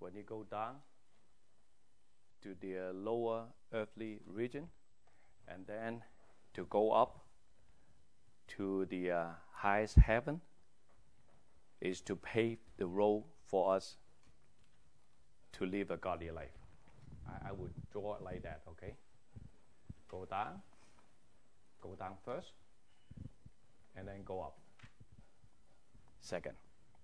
when you go down to the lower earthly region, and then to go up to the highest heaven, is to pave the road for us to live a godly life. I would draw it like that, okay? Go down first, and then go up second,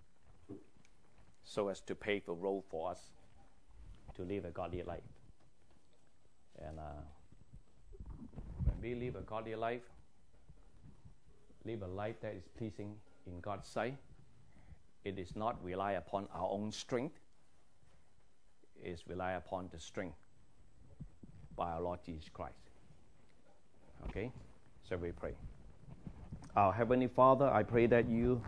so as to pave a road for us to live a godly life. And when we live a godly life, live a life that is pleasing in God's sight, it is not rely upon our own strength. It is rely upon the strength by our Lord Jesus Christ. Okay? So we pray. Our Heavenly Father, I pray that you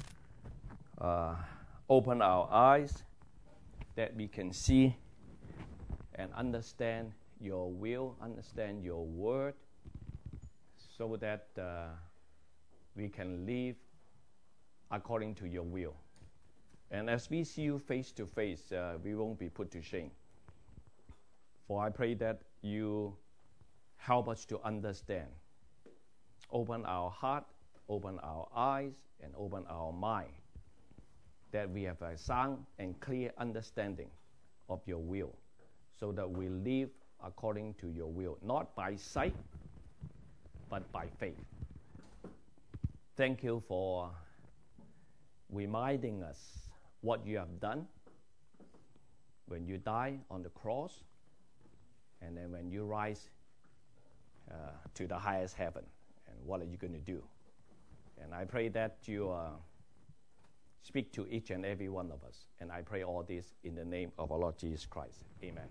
open our eyes, that we can see and understand your will, understand your word, so that we can live according to your will. And as we see you face to face, we won't be put to shame. For I pray that you help us to understand. Open our heart, open our eyes, and open our mind, that we have a sound and clear understanding of your will, so that we live according to your will, not by sight, but by faith. Thank you for reminding us what you have done when you die on the cross, and then when you rise to the highest heaven, and what are you going to do? And I pray that you speak to each and every one of us. And I pray all this in the name of our Lord Jesus Christ. Amen.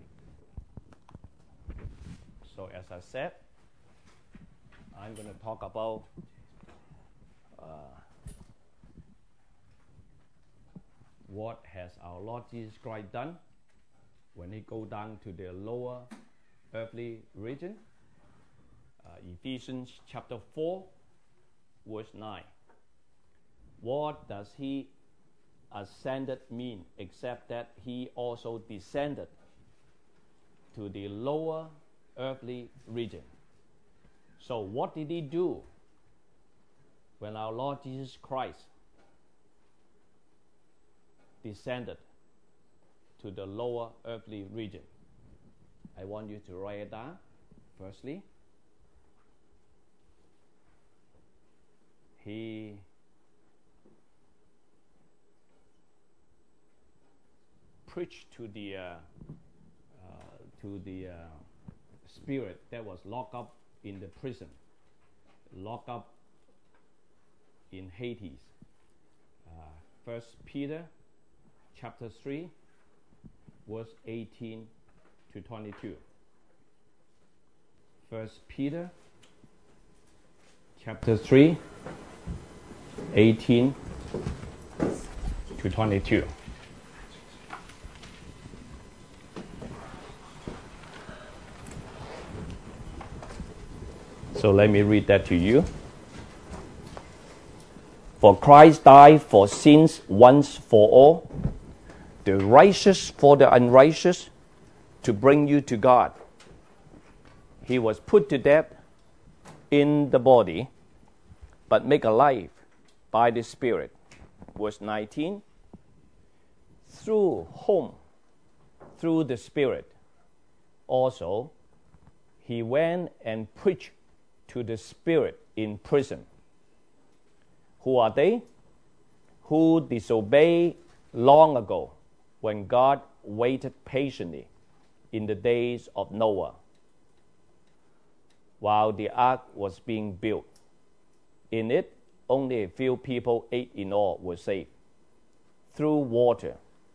So as I said, I'm going to talk about what has our Lord Jesus Christ done when he go down to the lower earthly region. Ephesians chapter 4, verse 9. What does he ascended mean, except that he also descended to the lower earthly region? So what did he do when our Lord Jesus Christ descended to the lower earthly region? I want you to write it down. Firstly, he preached to the spirit that was locked up in the prison, locked up in Hades. 1 Peter chapter 3, verse 18 to 22. 1 Peter chapter 3, 18 to 22. So let me read that to you. For Christ died for sins once for all, the righteous for the unrighteous, to bring you to God. He was put to death in the body, but made alive by the Spirit. Verse 19. Through whom, through the Spirit, also he went and preached to the spirit in prison. Who are they? Who disobeyed long ago, when God waited patiently in the days of Noah, while the ark was being built. In it, only a few people, 8 in all, were saved through water.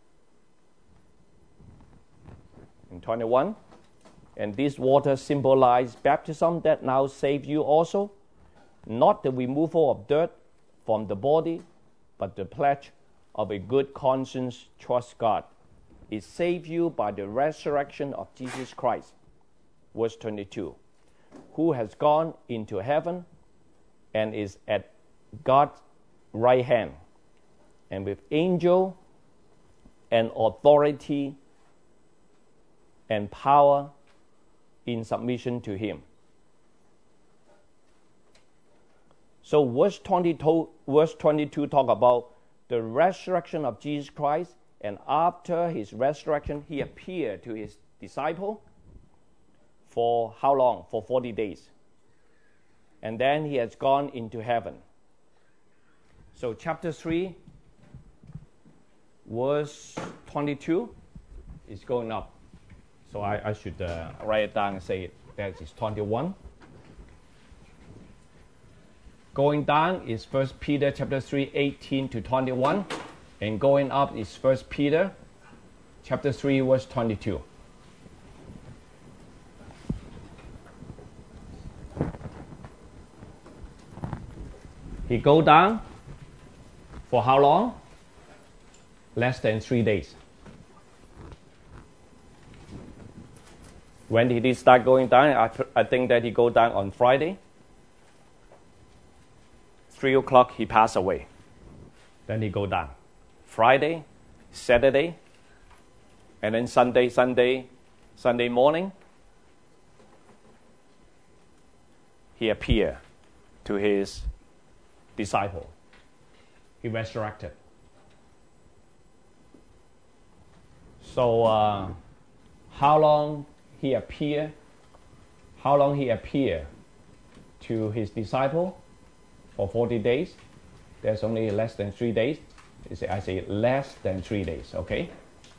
In 21, and this water symbolized baptism that now saves you also, not the removal of dirt from the body, but the pledge of a good conscience. Trust God. It saves you by the resurrection of Jesus Christ. Verse 22, who has gone into heaven and is at God's right hand, and with angel and authority and power in submission to him. So verse 22 talk about the resurrection of Jesus Christ, and after his resurrection, he appeared to his disciple for how long? For 40 days. And then he has gone into heaven. So chapter 3, verse 22 is going up. So I should write it down and say that is 21. Going down is 1 Peter chapter 3, 18 to 21. And going up is 1 Peter chapter 3, verse 22. He go down for how long? Less than 3 days. When did he start going down? I think that he go down on Friday. 3 o'clock he passed away. Then he go down. Friday, Saturday, and then Sunday morning, he appeared to his disciple. He resurrected. So how long he appeared to his disciple? For 40 days. There's only less than 3 days. I say less than 3 days, okay?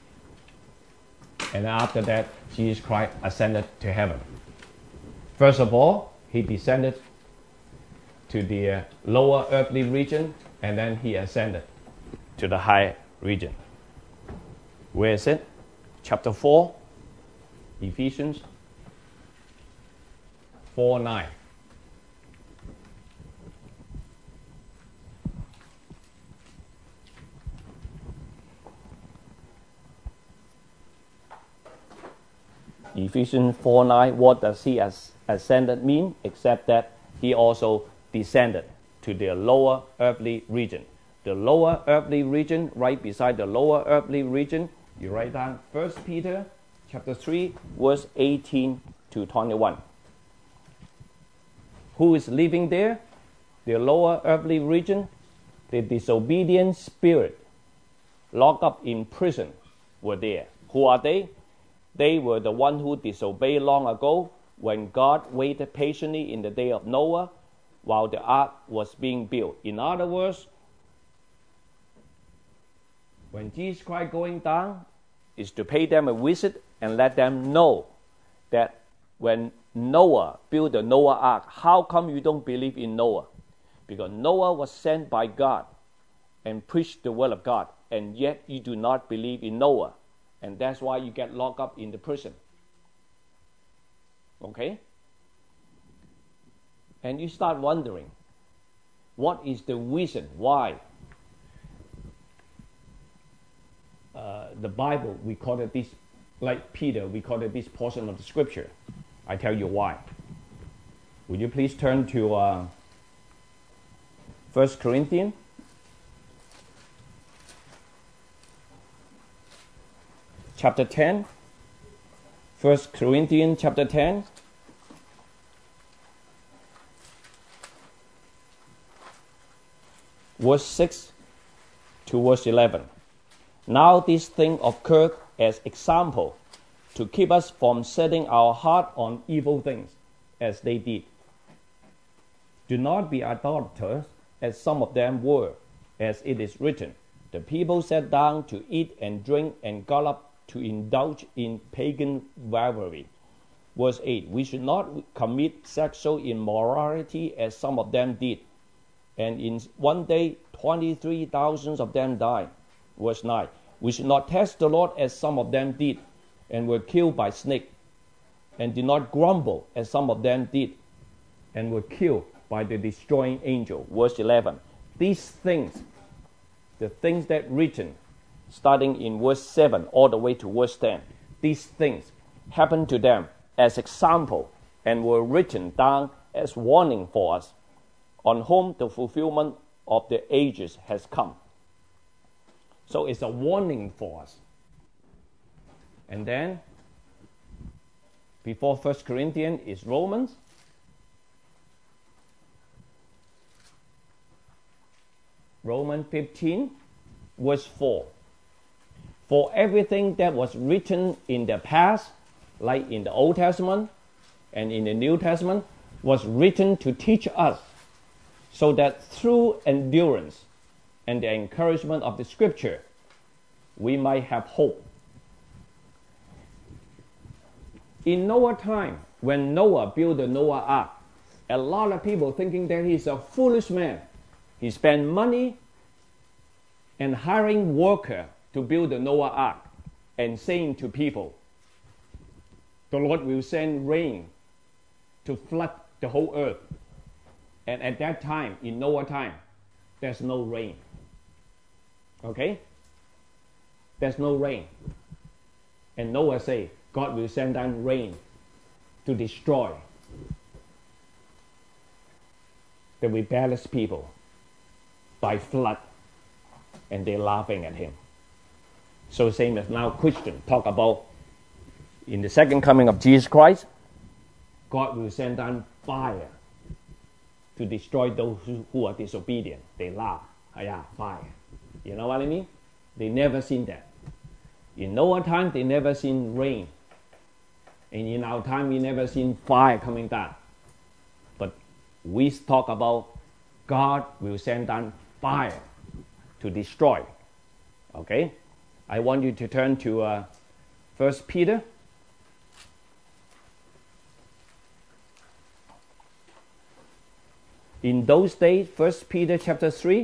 And after that, Jesus Christ ascended to heaven. First of all, he descended to the lower earthly region, and then he ascended to the high region. Where is it? Chapter 4, Ephesians 4:9. Ephesians 4:9, what does he ascended mean? Except that he also descended to the lower earthly region. The lower earthly region, right beside the lower earthly region, you write down 1 Peter chapter 3, verse 18 to 21. Who is living there? The lower earthly region, the disobedient spirit, locked up in prison, were there. Who are they? They were the one who disobeyed long ago when God waited patiently in the day of Noah while the ark was being built. In other words, when Jesus Christ going down is to pay them a visit and let them know that when Noah built the Noah ark, how come you don't believe in Noah? Because Noah was sent by God and preached the word of God, and yet you do not believe in Noah. And that's why you get locked up in the prison. Okay? And you start wondering, what is the reason why the Bible recorded this, like Peter recorded this portion of the scripture? I tell you why. Would you please turn to 1 Corinthians chapter 10, 1 Corinthians chapter 10, verse 6 to verse 11. Now this thing occurred as example to keep us from setting our heart on evil things, as they did. Do not be idolaters, as some of them were, as it is written, the people sat down to eat and drink and got up to indulge in pagan rivalry. Verse 8, we should not commit sexual immorality as some of them did, and in one day 23,000 of them died. Verse 9, we should not test the Lord as some of them did, and were killed by snake, and did not grumble as some of them did, and were killed by the destroying angel. Verse 11, these things, the things that written, starting in verse 7 all the way to verse 10, these things happened to them as example and were written down as warning for us, on whom the fulfillment of the ages has come. So it's a warning for us. And then Before 1 Corinthians is Romans. Romans 15, verse 4. For everything that was written in the past, like in the Old Testament and in the New Testament, was written to teach us, so that through endurance and the encouragement of the Scripture, we might have hope. In Noah's time, when Noah built the Noah Ark, a lot of people thinking that he's a foolish man. He spent money and hiring workers to build the Noah Ark and saying to people, the Lord will send rain to flood the whole earth. And at that time, in Noah's time, there's no rain. Okay? There's no rain. And Noah said, God will send down rain to destroy the rebellious people by flood. And they're laughing at him. So same as now Christians talk about in the second coming of Jesus Christ, God will send down fire to destroy those who are disobedient. They laugh. Yeah, fire. You know what I mean? They never seen that. In Noah's time, they never seen rain. And in our time, we never seen fire coming down. But we talk about God will send down fire to destroy. Okay? I want you to turn to 1 Peter. In those days, 1 Peter chapter 3,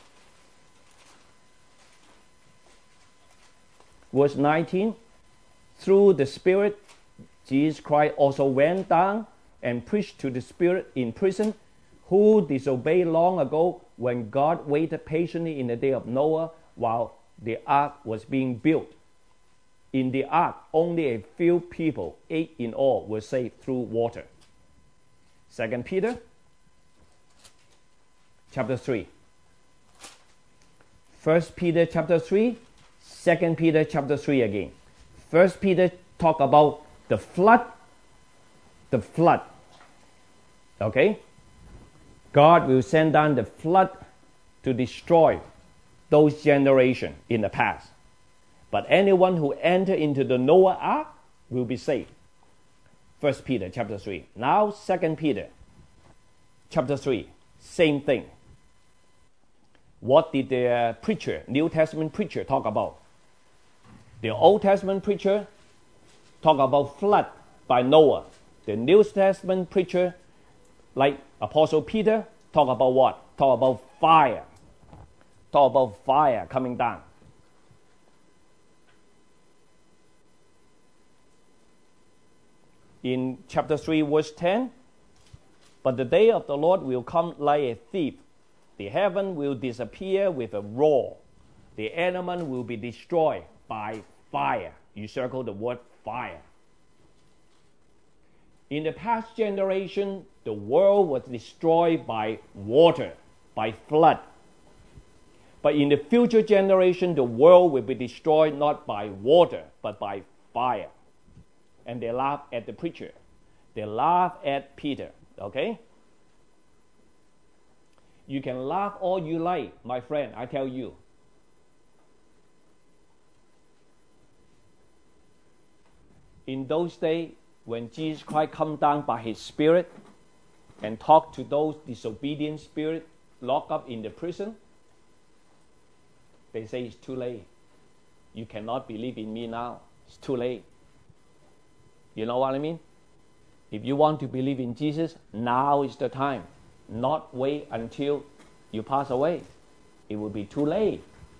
verse 19, through the Spirit, Jesus Christ also went down and preached to the spirit in prison, who disobeyed long ago when God waited patiently in the day of Noah while the ark was being built. In the ark, only a few people, 8 in all, were saved through water. 2 Peter chapter 3. 1 Peter chapter 3, 2 Peter chapter 3 again. 1 Peter talk about the flood. The flood. Okay? God will send down the flood to destroy those generations in the past. But anyone who enter into the Noah Ark will be saved. 1 Peter chapter 3. Now 2 Peter chapter 3. Same thing. What did the preacher, New Testament preacher, talk about? The Old Testament preacher talk about flood by Noah. The New Testament preacher, like Apostle Peter, talk about what? Talk about fire. Talk about fire coming down. In chapter 3, verse 10, but the day of the Lord will come like a thief. The heaven will disappear with a roar. The element will be destroyed by fire. You circle the word fire. In the past generation, the world was destroyed by water, by flood. But in the future generation, the world will be destroyed not by water, but by fire. And they laugh at the preacher. They laugh at Peter. Okay? You can laugh all you like, my friend, I tell you. In those days, when Jesus Christ come down by his Spirit and talk to those disobedient spirits locked up in the prison, they say it's too late. You cannot believe in me now. It's too late. You know what I mean? If you want to believe in Jesus, now is the time. Not wait until you pass away. It will be too late.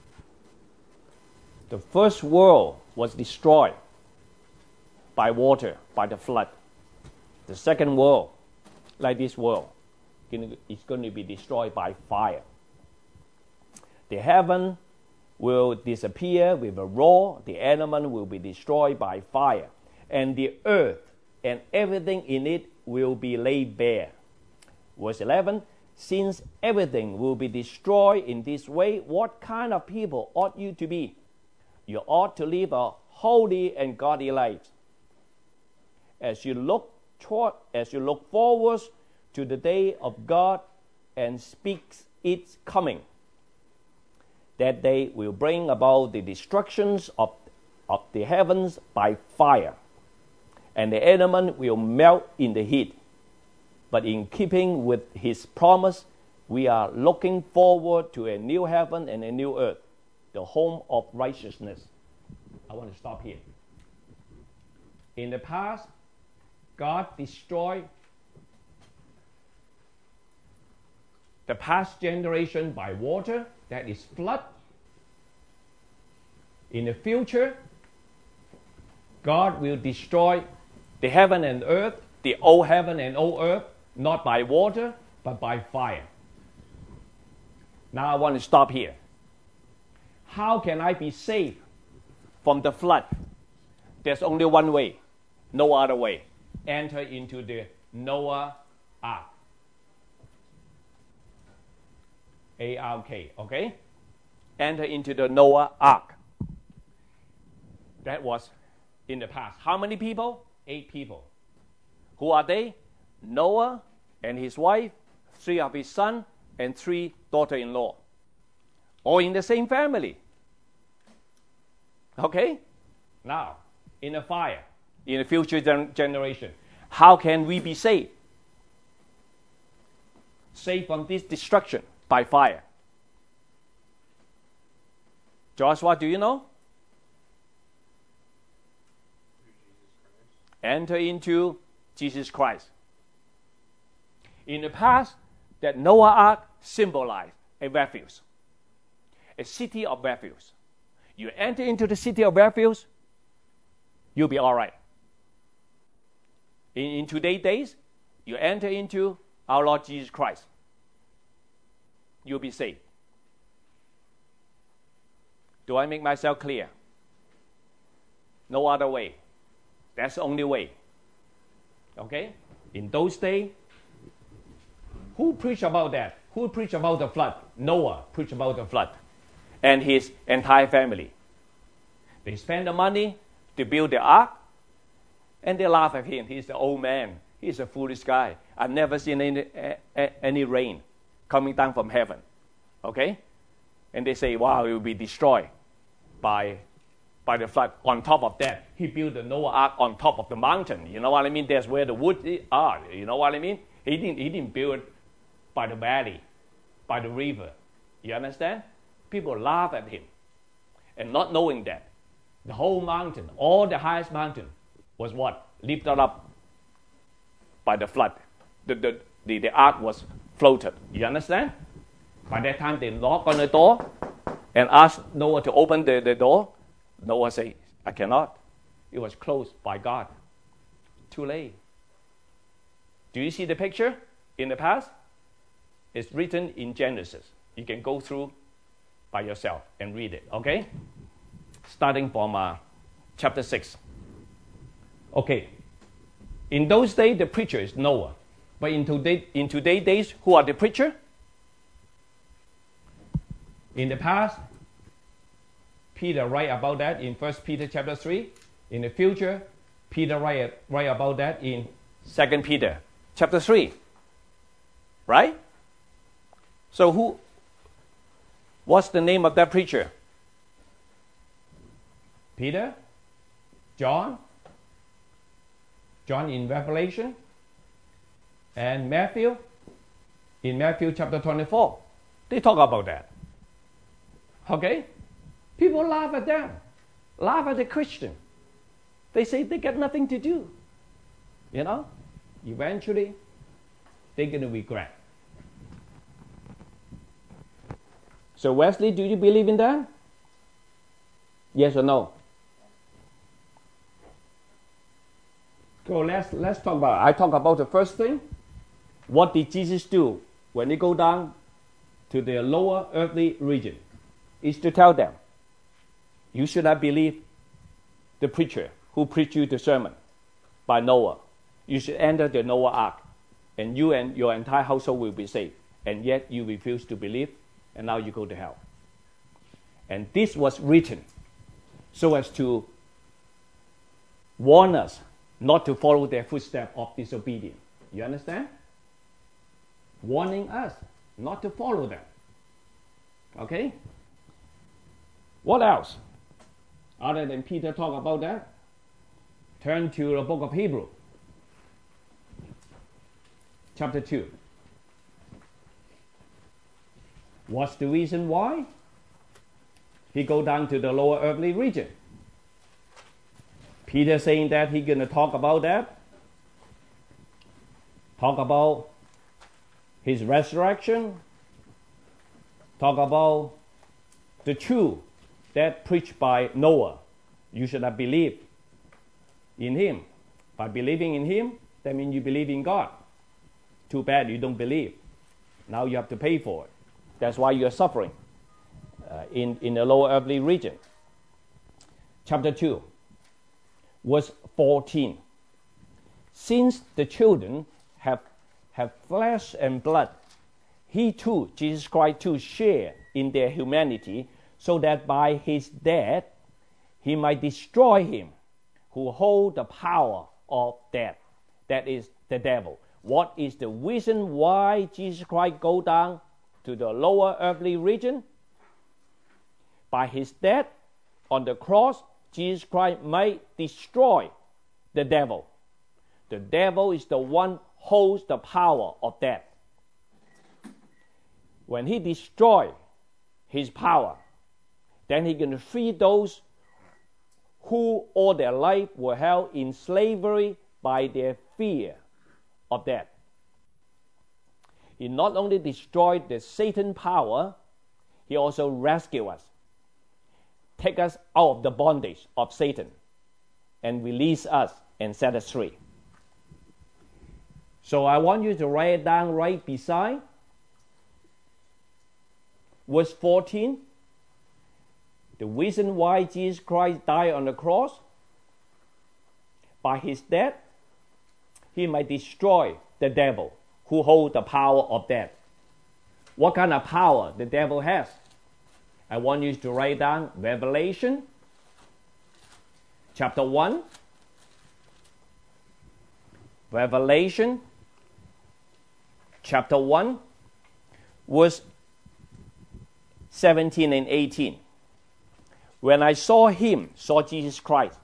The first world was destroyed by water, by the flood. The second world, like this world, is going to be destroyed by fire. The heaven will disappear with a roar. The element will be destroyed by fire. And the earth and everything in it will be laid bare. Verse 11, since everything will be destroyed in this way, what kind of people ought you to be? You ought to live a holy and godly life, as you look forward to the day of God and speaks its coming, that day will bring about the destructions of the heavens by fire, and the element will melt in the heat. But in keeping with his promise, we are looking forward to a new heaven and a new earth, the home of righteousness. I want to stop here. In the past, God destroyed the past generation by water, that is flood. In the future, God will destroy the heaven and earth, the old heaven and old earth, not by water, but by fire. Now I want to stop here. How can I be saved from the flood? There's only one way, no other way. Enter into the Noah Ark. A-R-K, okay? Enter into the Noah Ark. That was in the past. How many people? 8 people. Who are they? Noah and his wife, 3 of his sons, and 3 daughters-in-law. All in the same family. Okay? Now, in a fire, in the future generation, how can we be saved? Saved from this destruction by fire. Joshua, do you know? Enter into Jesus Christ. In the past, that Noah Ark symbolized a refuge, a city of refuge. You enter into the city of refuge, you'll be all right. In today's days, you enter into our Lord Jesus Christ, you'll be saved. Do I make myself clear? No other way. That's the only way. Okay? In those days, who preached about that? Who preached about the flood? Noah preached about the flood and his entire family. They spent the money to build the ark, and they laugh at him. He's the old man. He's a foolish guy. I've never seen any rain coming down from heaven. Okay? And they say, wow, it will be destroyed by the flood. On top of that, he built the Noah Ark on top of the mountain. You know what I mean? That's where the wood are. You know what I mean? He didn't build it by the valley, by the river. You understand? People laugh at him. And not knowing that, the whole mountain, all the highest mountain, was what? Lifted up by the flood. The ark was floated. You understand? By that time, they knock on the door and ask Noah to open the door. Noah said, I cannot. It was closed by God. Too late. Do you see the picture in the past? It's written in Genesis. You can go through by yourself and read it, okay? Starting from chapter 6. Okay. In those days, the preacher is Noah. But in today's days, who are the preacher? In the past, Peter write about that in 1 Peter chapter 3. In the future, Peter write about that in 2 Peter chapter 3. Right? So what's the name of that preacher? Peter? John in Revelation? And Matthew? In Matthew chapter 24. They talk about that. Okay? People laugh at them. Laugh at the Christian. They say they got nothing to do. You know? Eventually, they're going to regret. So Wesley, do you believe in that? Yes or no? So let's talk about it. I talk about the first thing. What did Jesus do when he go down to the lower earthly region? Is to tell them, you should not believe the preacher who preached you the sermon by Noah. You should enter the Noah Ark, and you and your entire household will be saved. And yet you refuse to believe, and now you go to hell. And this was written so as to warn us not to follow their footsteps of disobedience. You understand? Warning us not to follow them. Okay? What else? Other than Peter talk about that, turn to the book of Hebrews, chapter 2. What's the reason why he go down to the lower earthly region? Peter saying that he's going to talk about that. Talk about his resurrection. Talk about the truth that preached by Noah. You should have believed in him. By believing in him, that means you believe in God. Too bad you don't believe. Now you have to pay for it. That's why you're suffering in the lower earthly region. Chapter 2, verse 14. Since the children have flesh and blood, he too, Jesus Christ too, share in their humanity, so that by his death he might destroy him who hold the power of death, that is the devil. What is the reason why Jesus Christ go down to the lower earthly region? By his death on the cross, Jesus Christ might destroy the devil. The devil is the one holds the power of death. When he destroys his power, then he can free those who all their life were held in slavery by their fear of death. He not only destroyed the Satan power, he also rescued us, take us out of the bondage of Satan, and release us and set us free. So I want you to write it down right beside verse 14. The reason why Jesus Christ died on the cross, by his death, he might destroy the devil who holds the power of death. What kind of power the devil has? I want you to write down Revelation chapter 1. Revelation chapter 1, verse 17 and 18. When I saw Jesus Christ,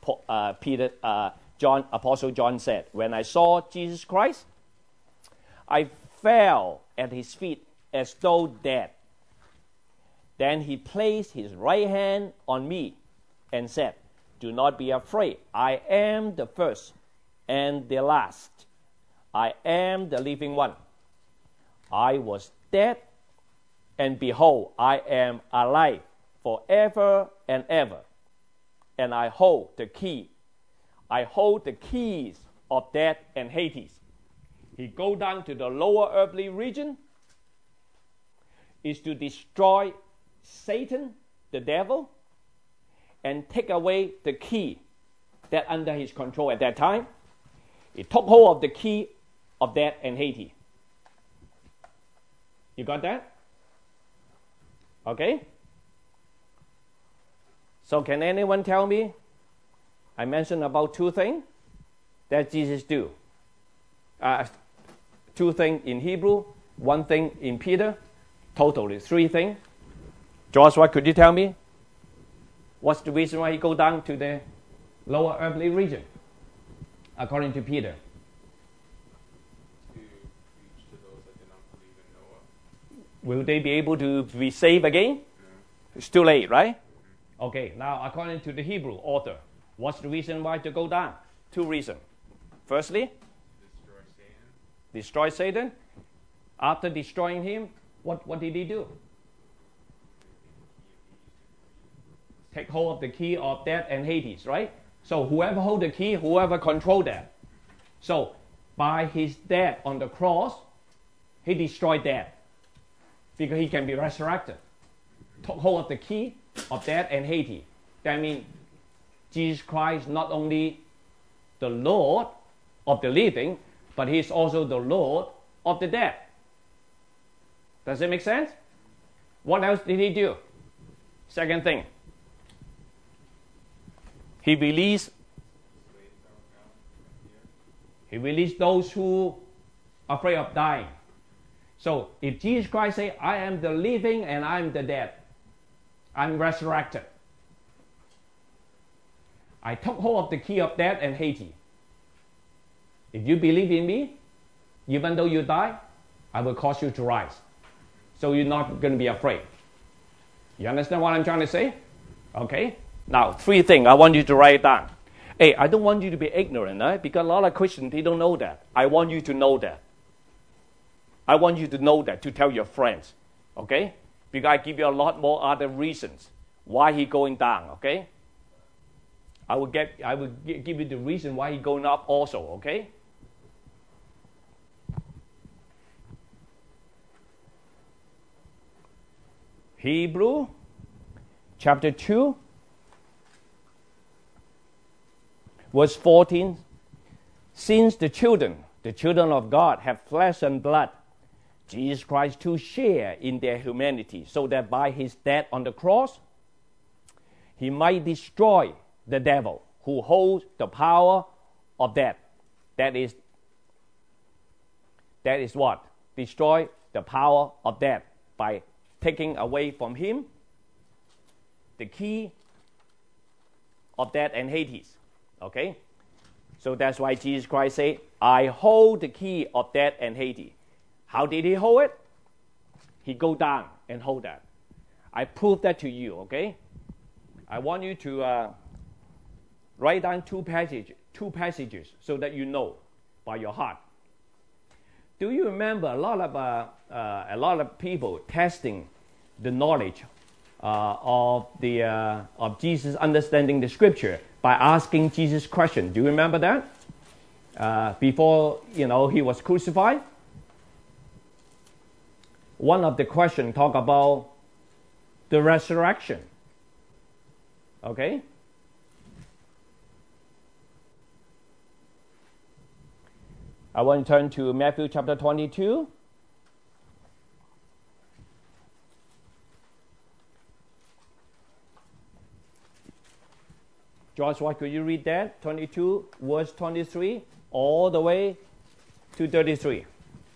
Apostle John said, when I saw Jesus Christ, I fell at his feet as though dead. Then he placed his right hand on me and said, do not be afraid. I am the first and the last. I am the living one. I was dead, and behold, I am alive forever and ever. And I hold the key. I hold the keys of death and Hades. He go down to the lower earthly region is to destroy Satan, the devil, and take away the key that under his control at that time. He took hold of the key of death and Hades. You got that? Okay? So can anyone tell me? I mentioned about two things that Jesus do. Two things in Hebrew, one thing in Peter, totally three things. Joshua, could you tell me? What's the reason why he go down to the lower earthly region, according to Peter? To preach to those that did not believe in Noah. Will they be able to be saved again? No. It's too late, right? Okay, now according to the Hebrew author, what's the reason why to go down? Two reasons. Firstly, destroy Satan. After destroying him, what did he do? Take hold of the key of death and Hades, right? So whoever hold the key, whoever control that. So by his death on the cross, he destroyed death because he can be resurrected. Took hold of the key of death and Hades. That means Jesus Christ not only the Lord of the living, but he is also the Lord of the dead. Does it make sense? What else did he do? Second thing, he released He released those who are afraid of dying. So if Jesus Christ say, I am the living and I am the dead, I'm resurrected. I took hold of the key of death and Hades. If you believe in me, even though you die, I will cause you to rise. So you're not going to be afraid. You understand what I'm trying to say? Okay. Now, 3 things I want you to write down. Hey, I don't want you to be ignorant, because a lot of Christians, they don't know that. I want you to know that. I want you to know that, to tell your friends. Okay? Because I give you a lot more other reasons why he's going down. Okay? I will give you the reason why he's going up also. Okay? Hebrew chapter 2 verse 14, since the children of God have flesh and blood, Jesus Christ too share in their humanity, so that by his death on the cross, he might destroy the devil who holds the power of death. That is what? Destroy the power of death by taking away from him the key of death and Hades. Okay? So that's why Jesus Christ said, I hold the key of death and Hades. How did he hold it? He go down and hold that. I prove that to you, okay? I want you to write down two passages so that you know by your heart. Do you remember a lot of people testing the knowledge of Jesus understanding the Scripture by asking Jesus questions? Do you remember that? Before he was crucified, one of the questions talk about the resurrection. Okay. I want to turn to Matthew chapter 22. Joshua, could you read that? 22, verse 23, all the way to 33.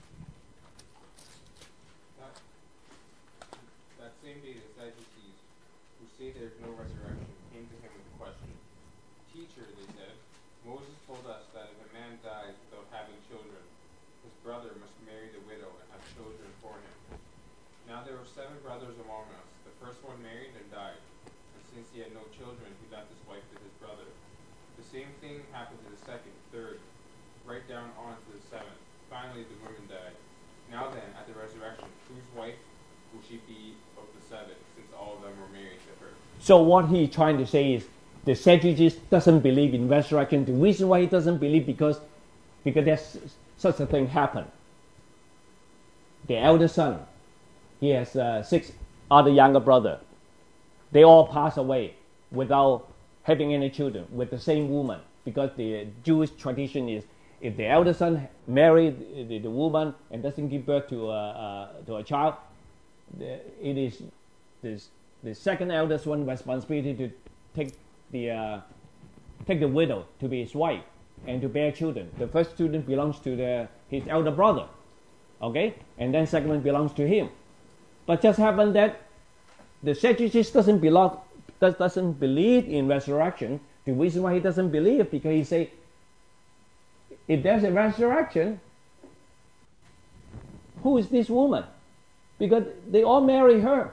That same day, the Sadducees, who say there is no resurrection, came to him with a question. Teacher, they said, Moses told us that if a man dies without having children, his brother must marry the widow and have children for him. Now there were 7 brothers among us. The first one married and died, and since he had no children, he left his wife with his brother. The same thing happened to the second, third, right down on to the 7th. Finally, the woman died. Now then, at the resurrection, whose wife will she be of the 7, since all of them were married to her? So what he's trying to say is the Sadducees doesn't believe in resurrection. The reason why he doesn't believe because there's such a thing happened. The elder son, he has 6 other younger brothers. They all pass away without having any children with the same woman, because the Jewish tradition is if the elder son married the woman and doesn't give birth to a child, it is the second eldest one responsibility to take the widow to be his wife and to bear children. The first children belongs to his elder brother, okay, and then second one belongs to him. But just happened that the Sadducees doesn't believe in resurrection. The reason why he doesn't believe, because he say, if there's a resurrection, who is this woman? Because they all marry her.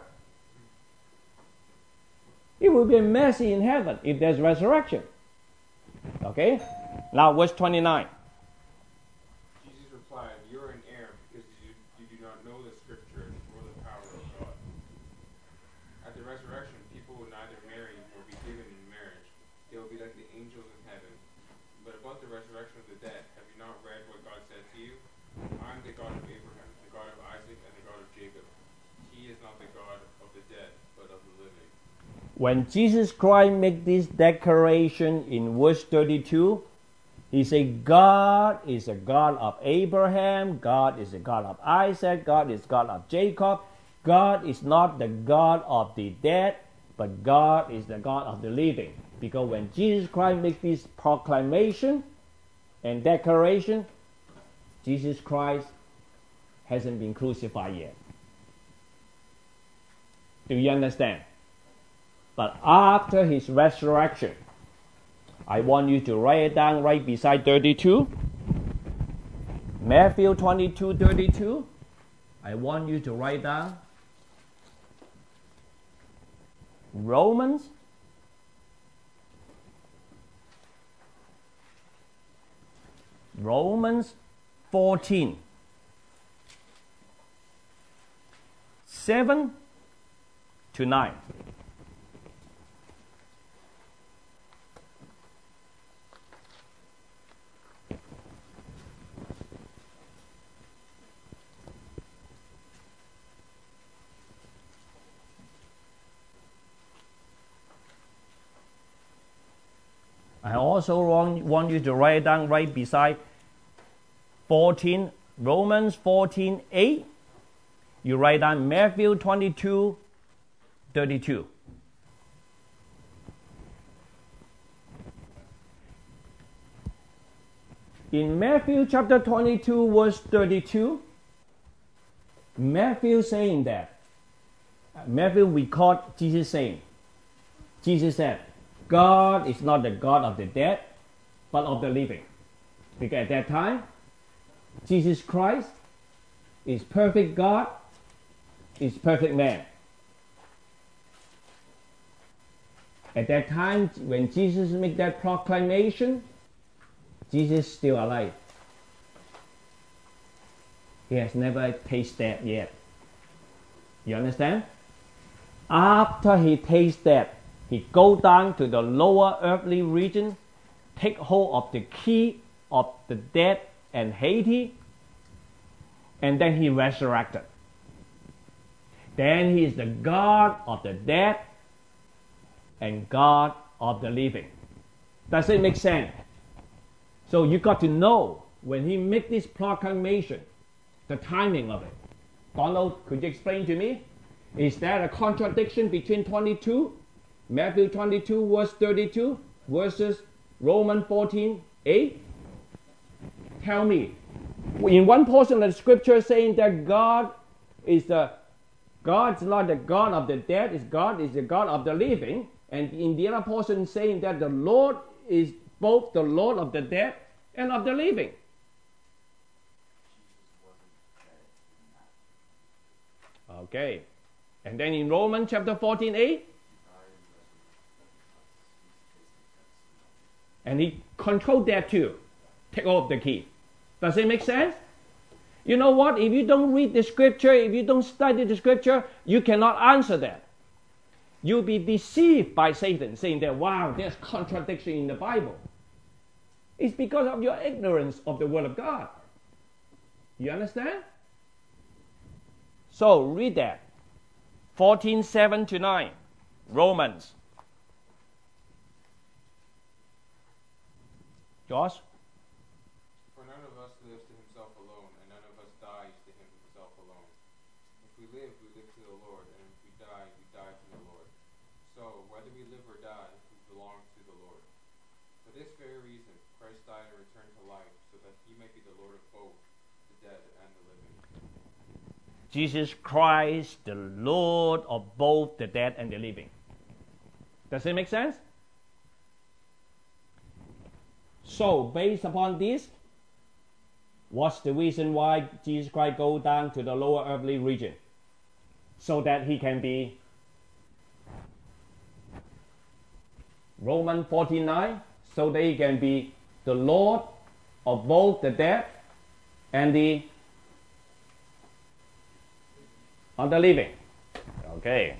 It will be messy in heaven if there's resurrection. Okay? Now verse 29. Jesus replied, You are in error, because you do not know the Scripture or the power of God. At the resurrection, people will neither marry nor be given in marriage. They will be like the angels in heaven. But about the resurrection of the dead, have you not read what God said to you? I am the God of Abraham, the God of Isaac, and the God of Jacob. He is not the God of the dead, but of the living. When Jesus Christ made this declaration in verse 32, he said, God is a God of Abraham, God is a God of Isaac, God is God of Jacob. God is not the God of the dead, but God is the God of the living. Because when Jesus Christ made this proclamation, and declaration, Jesus Christ hasn't been crucified yet. Do you understand? But after his resurrection, I want you to write it down right beside 32. Matthew 22:32. I want you to write down Romans 14, 7 to 9. I also want you to write down right beside 14, Romans 14:8. You write down Matthew 22:32. In Matthew chapter 22, verse 32, Matthew record Jesus saying, Jesus said, God is not the God of the dead, but of the living. Because at that time, Jesus Christ is perfect God, is perfect man. At that time, when Jesus made that proclamation, Jesus is still alive. He has never tasted that yet. You understand? After he tastes that, he go down to the lower earthly region, take hold of the key of the dead and Hades, and then he resurrected. Then he is the God of the dead and God of the living. Does it make sense? So you got to know when he made this proclamation, the timing of it. Donald, could you explain to me? Is there a contradiction between Matthew 22 verse 32 versus Romans 14:8? Tell me. In one portion of the scripture saying that God's not the God of the dead, God is the God of the living. And in the other portion saying that the Lord is both the Lord of the dead and of the living. Okay. And then in Romans chapter 14:8, and he controlled that too. Take off the key. Does it make sense? You know what? If you don't read the scripture, if you don't study the scripture, you cannot answer that. You'll be deceived by Satan, saying that, wow, there's contradiction in the Bible. It's because of your ignorance of the Word of God. You understand? So, read that. 14:7 to 9. Romans. Josh? For none of us lives to himself alone, and none of us dies to himself alone. If we live to the Lord, and if we die to the Lord. So, whether we live or die, we belong to the Lord. For this very reason, Christ died and returned to life, so that he might be the Lord of both the dead and the living. Jesus Christ, the Lord of both the dead and the living. Does it make sense? So, based upon this, what's the reason why Jesus Christ go down to the lower earthly region? So that he can be Romans 14:9, so that he can be the Lord of both the dead and the living. Okay.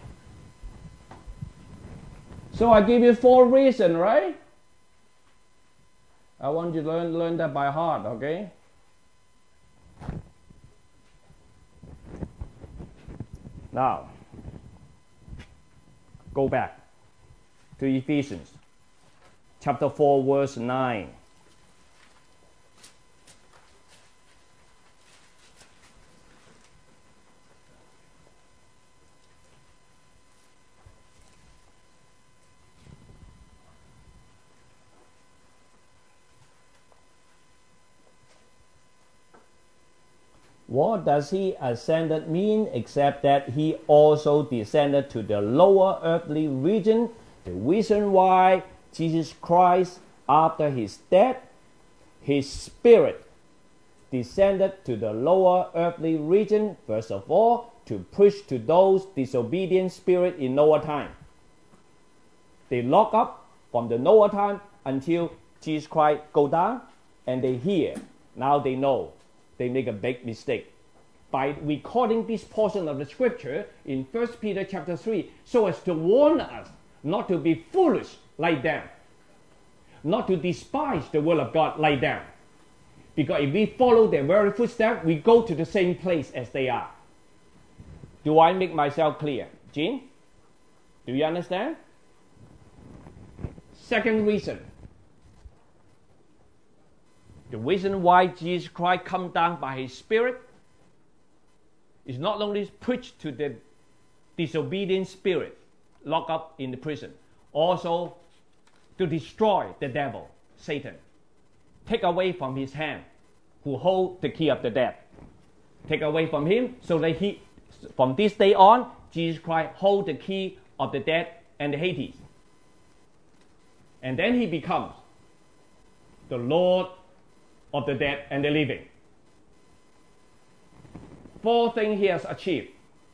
So I give you 4 reasons, right? I want you to learn that by heart, okay? Now, go back to Ephesians chapter 4, verse 9. What does he ascended mean except that he also descended to the lower earthly region? The reason why Jesus Christ, after his death, his spirit descended to the lower earthly region, first of all, to preach to those disobedient spirit in Noah time. They lock up from the Noah time until Jesus Christ go down, and they hear. Now they know. They make a big mistake by recording this portion of the scripture in 1 Peter chapter 3 so as to warn us not to be foolish like them, not to despise the word of God like them. Because if we follow their very footsteps, we go to the same place as they are. Do I make myself clear? Jean? Do you understand? Second reason. The reason why Jesus Christ come down by his spirit is not only preached to the disobedient spirit locked up in the prison, also to destroy the devil, Satan. Take away from his hand who hold the key of the death. Take away from him so that he, from this day on, Jesus Christ hold the key of the death and the Hades. And then he becomes the Lord of the dead and the living. 4 things he has achieved.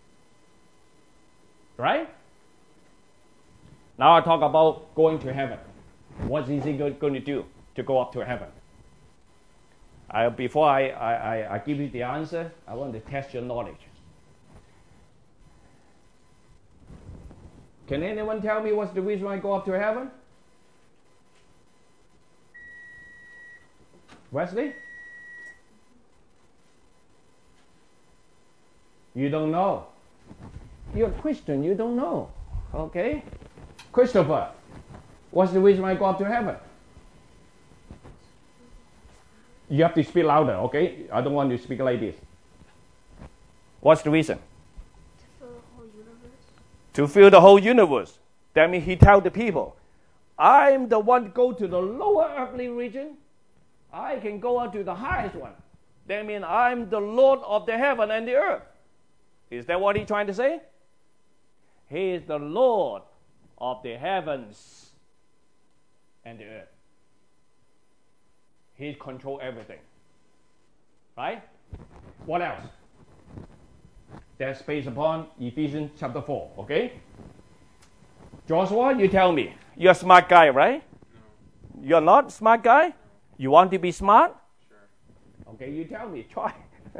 Right? Now I talk about going to heaven. What is he going to do to go up to heaven? Before I give you the answer, I want to test your knowledge. Can anyone tell me what's the reason I go up to heaven? Wesley? You don't know. You're a Christian, you don't know. Okay? Christopher, what's the reason I go up to heaven? You have to speak louder, okay? I don't want you to speak like this. What's the reason? To fill the whole universe. To fill the whole universe. That means he tells the people, I'm the one to go to the lower earthly region. I can go up to the highest one. That means I'm the Lord of the heaven and the earth. Is that what he's trying to say? He is the Lord of the heavens and the earth. He controls everything. Right? What else? That's based upon Ephesians chapter 4. Okay? Joshua, you tell me. You're a smart guy, right? No. You're not a smart guy? You want to be smart? Sure. Okay, you tell me. Try.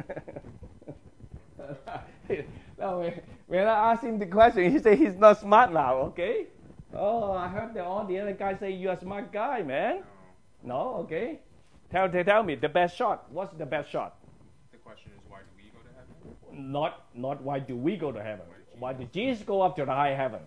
No, when I asked him the question, he said he's not smart now, okay? Oh, I heard all the other guys say you're a smart guy, man. No, okay. Tell me, the best shot. What's the best shot? The question is, why do we go to heaven? Not why do we go to heaven. Why did Jesus go up to the high heaven?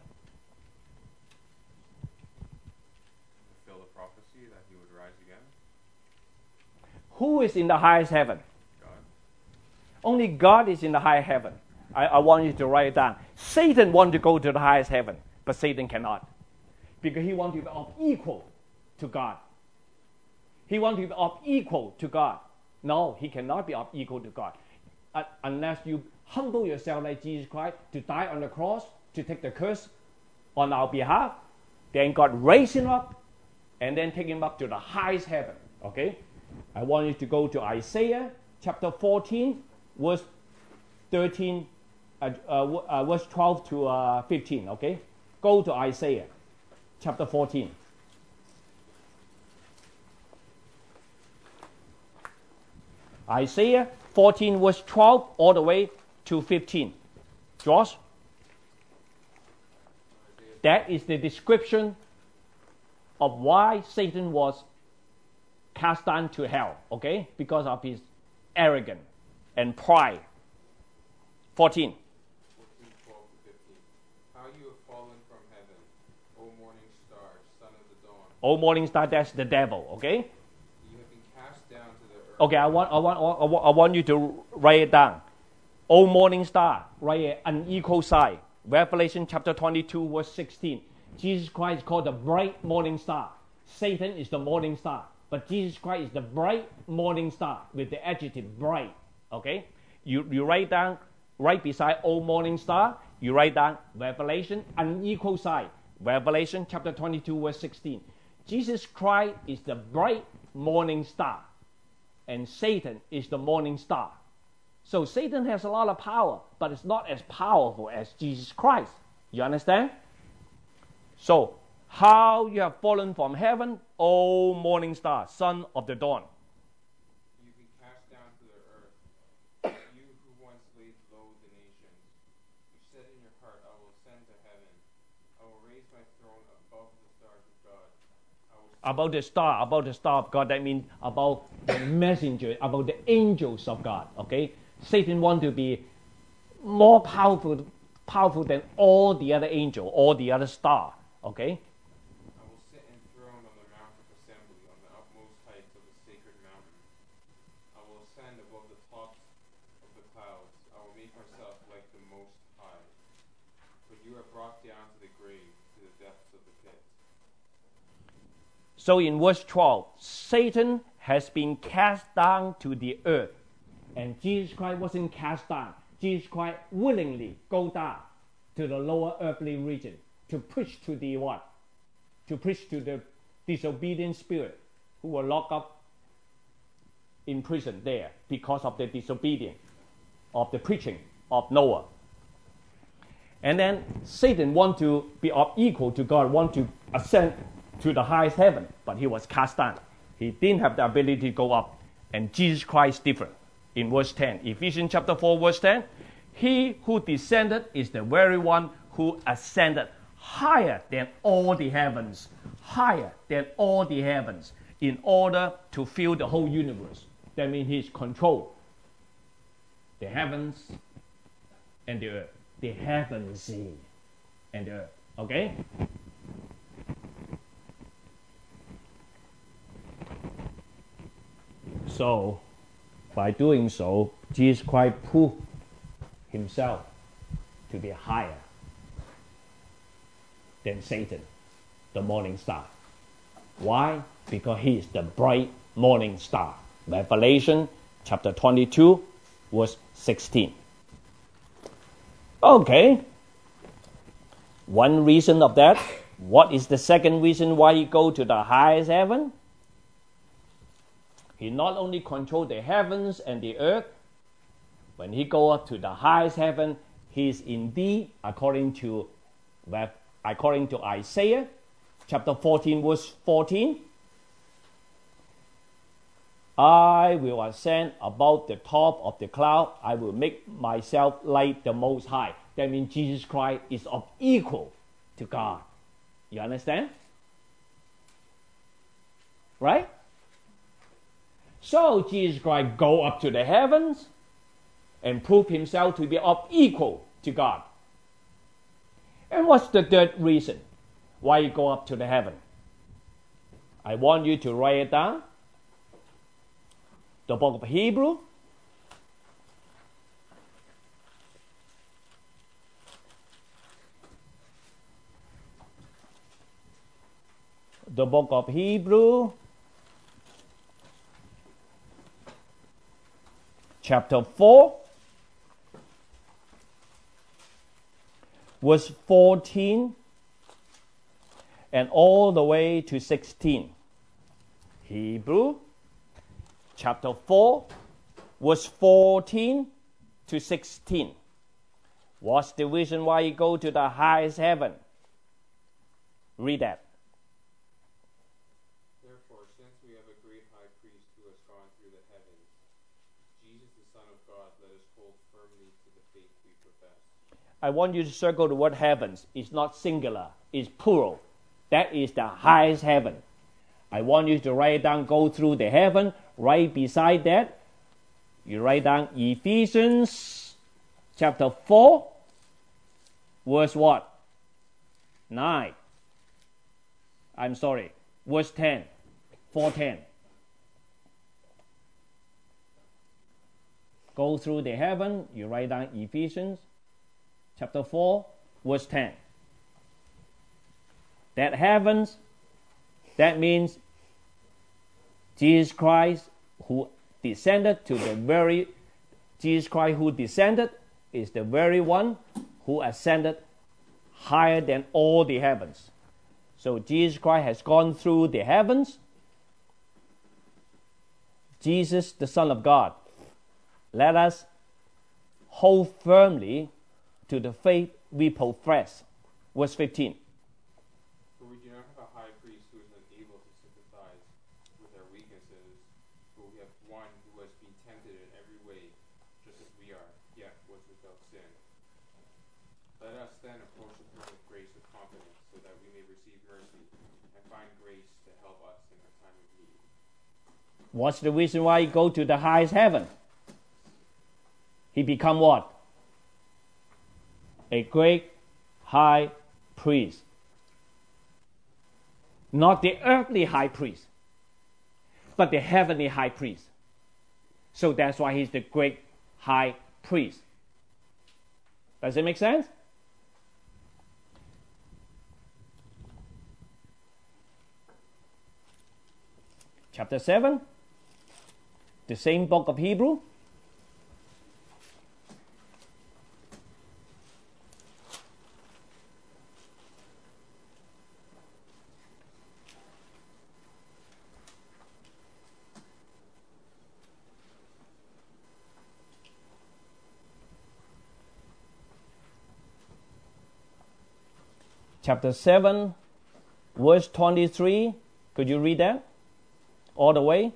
Fulfill the prophecy that he would rise again. Who is in the highest heaven? God. Only God is in the high heaven. I want you to write it down. Satan wants to go to the highest heaven, but Satan cannot. Because he wants to be equal to God. He wants to be equal to God. No, he cannot be equal to God. Unless you humble yourself like Jesus Christ to die on the cross, to take the curse on our behalf, then God raised him up and then take him up to the highest heaven. Okay? I want you to go to Isaiah chapter 14, verse 13, verse 12 to 15. Okay? Go to Isaiah chapter 14. Isaiah 14, verse 12, all the way to 15. Josh? That is the description of why Satan was cast down to hell, okay? Because of his arrogance and pride. 14. 12 to 15. How you have fallen from heaven, O morning star, son of the dawn. O morning star, that's the devil, okay? You have been cast down to the earth. Okay, I want you to write it down. O morning star, write an unequal sign. Revelation chapter 22, verse 16. Jesus Christ is called the bright morning star. Satan is the morning star. But Jesus Christ is the bright morning star with the adjective bright. Okay? You write down, right beside old morning star, you write down Revelation, unequal sign. Revelation chapter 22, verse 16. Jesus Christ is the bright morning star, and Satan is the morning star. So Satan has a lot of power, but it's not as powerful as Jesus Christ. You understand? So, how you have fallen from heaven, O morning star, son of the dawn. You be cast down to the earth, you who once laid low the nations. You said in your heart, I will ascend to heaven. I will raise my throne above the stars of God. About the star of God, that means about the messenger, about the angels of God. Okay, Satan wants to be more powerful than all the other angels, all the other stars. Okay. I will sit enthroned on the mount of assembly, on the utmost heights of the sacred mountain. I will ascend above the tops of the clouds. I will make myself like the Most High. But you are brought down to the grave, to the depths of the pit. So in verse 12, Satan has been cast down to the earth, and Jesus Christ wasn't cast down. Jesus Christ willingly go down to the lower earthly region to preach to the what? To preach to the disobedient spirit who were locked up in prison there because of the disobedience of the preaching of Noah. And then Satan want to be equal to God, want to ascend to the highest heaven, but he was cast down. He didn't have the ability to go up. And Jesus Christ is different. In verse 10, Ephesians chapter 4, verse 10, he who descended is the very one who ascended higher than all the heavens, in order to fill the whole universe. That means he's control the heavens and the earth, the heavens and the earth. Okay? So, by doing so, Jesus Christ proved himself to be higher than Satan, the morning star. Why? Because he is the bright morning star. Revelation chapter 22, verse 16. Okay. One reason of that. What is the second reason why he go to the highest heaven? He not only controls the heavens and the earth. When he go up to the highest heaven, he is indeed, according to Isaiah chapter 14, verse 14, I will ascend above the top of the cloud. I will make myself like the Most High. That means Jesus Christ is of equal to God. You understand? Right? So Jesus Christ go up to the heavens and prove himself to be of equal to God. And what's the third reason why you go up to the heaven? I want you to write it down. The book of Hebrews. The book of Hebrews, chapter 4, verse 14, and all the way to 16. Hebrews, chapter 4, verse 14 to 16. What's the reason why you go to the highest heaven? Read that. Therefore, since we have a great high priest who has gone through the heavens, Jesus the Son of God, let us hold firmly to the faith we profess. I want you to circle the word heavens. It's not singular, it's plural. That is the highest heaven. I want you to write down, go through the heaven. Right beside that, you write down Ephesians chapter 4, verse what? 9. I'm sorry, verse 10. 4:10. Go through the heaven, you write down Ephesians chapter 4, verse 10. That heavens, that means Jesus Christ who descended to the very Jesus Christ who descended is the very one who ascended higher than all the heavens. So Jesus Christ has gone through the heavens. Jesus, the Son of God. Let us hold firmly to the faith we profess. Verse 15. For we do not have a high priest who is unable to sympathize with our weaknesses, but we have one who has been tempted in every way, just as we are, yet was without sin. Let us then approach the throne of grace with confidence, so that we may receive mercy and find grace to help us in our time of need. What's the reason why he go to the highest heaven? He become what? A great high priest. Not the earthly high priest, but the heavenly high priest. So that's why he's the great high priest. Does it make sense? Chapter 7, the same book of Hebrew. Chapter 7, verse 23. Could you read that all the way?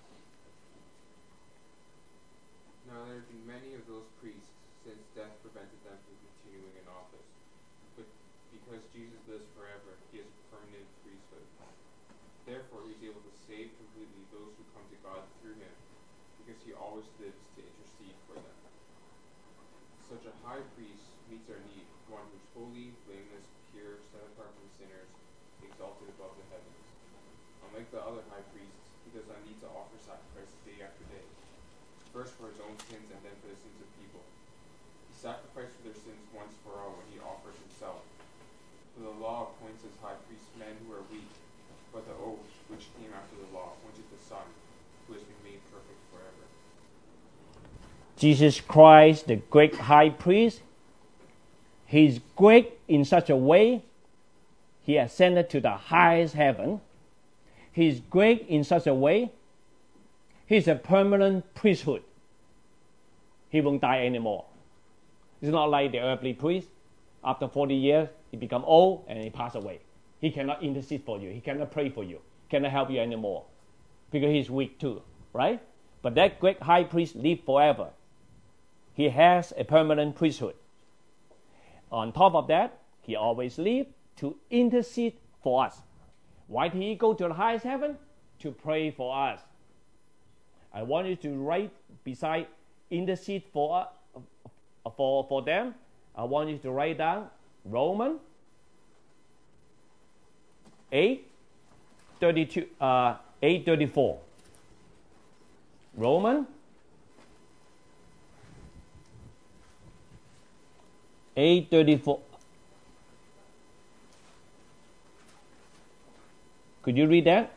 Now there have been many of those priests, since death prevented them from continuing in office. But because Jesus lives forever, he has a permanent priesthood. Therefore he is able to save completely those who come to God through him, because he always lives to intercede for them. Such a high priest meets our need, one who is holy, blameless, pure, set apart from sinners, exalted above the heavens. Unlike the other high priests, he does not need to offer sacrifices day after day, first for his own sins and then for the sins of people. He sacrificed for their sins once for all when he offered himself. For the law appoints as high priests men who are weak, but the oath, which came after the law, appointed the Son, who has been made perfect forever. Jesus Christ, the great high priest, he's great in such a way, he ascended to the highest heaven. He's great in such a way, he's a permanent priesthood. He won't die anymore. It's not like the earthly priest. After 40 years, he become old and he pass away. He cannot intercede for you. He cannot pray for you. Cannot help you anymore. Because he's weak too, right? But that great high priest lives forever. He has a permanent priesthood. On top of that, he always lives to intercede for us. Why did he go to the highest heaven? To pray for us. I want you to write beside intercede for them. I want you to write down Romans 8:34. Romans 8:34. Could you read that?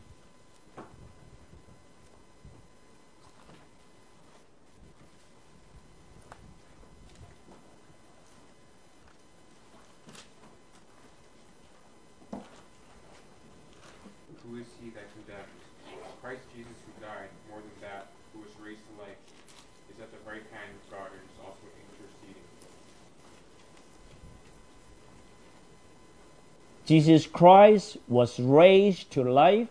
Who is he that condemns? Christ Jesus, who died, more than that, who was raised to life, is at the right hand of God and is also interceding. Jesus Christ was raised to life,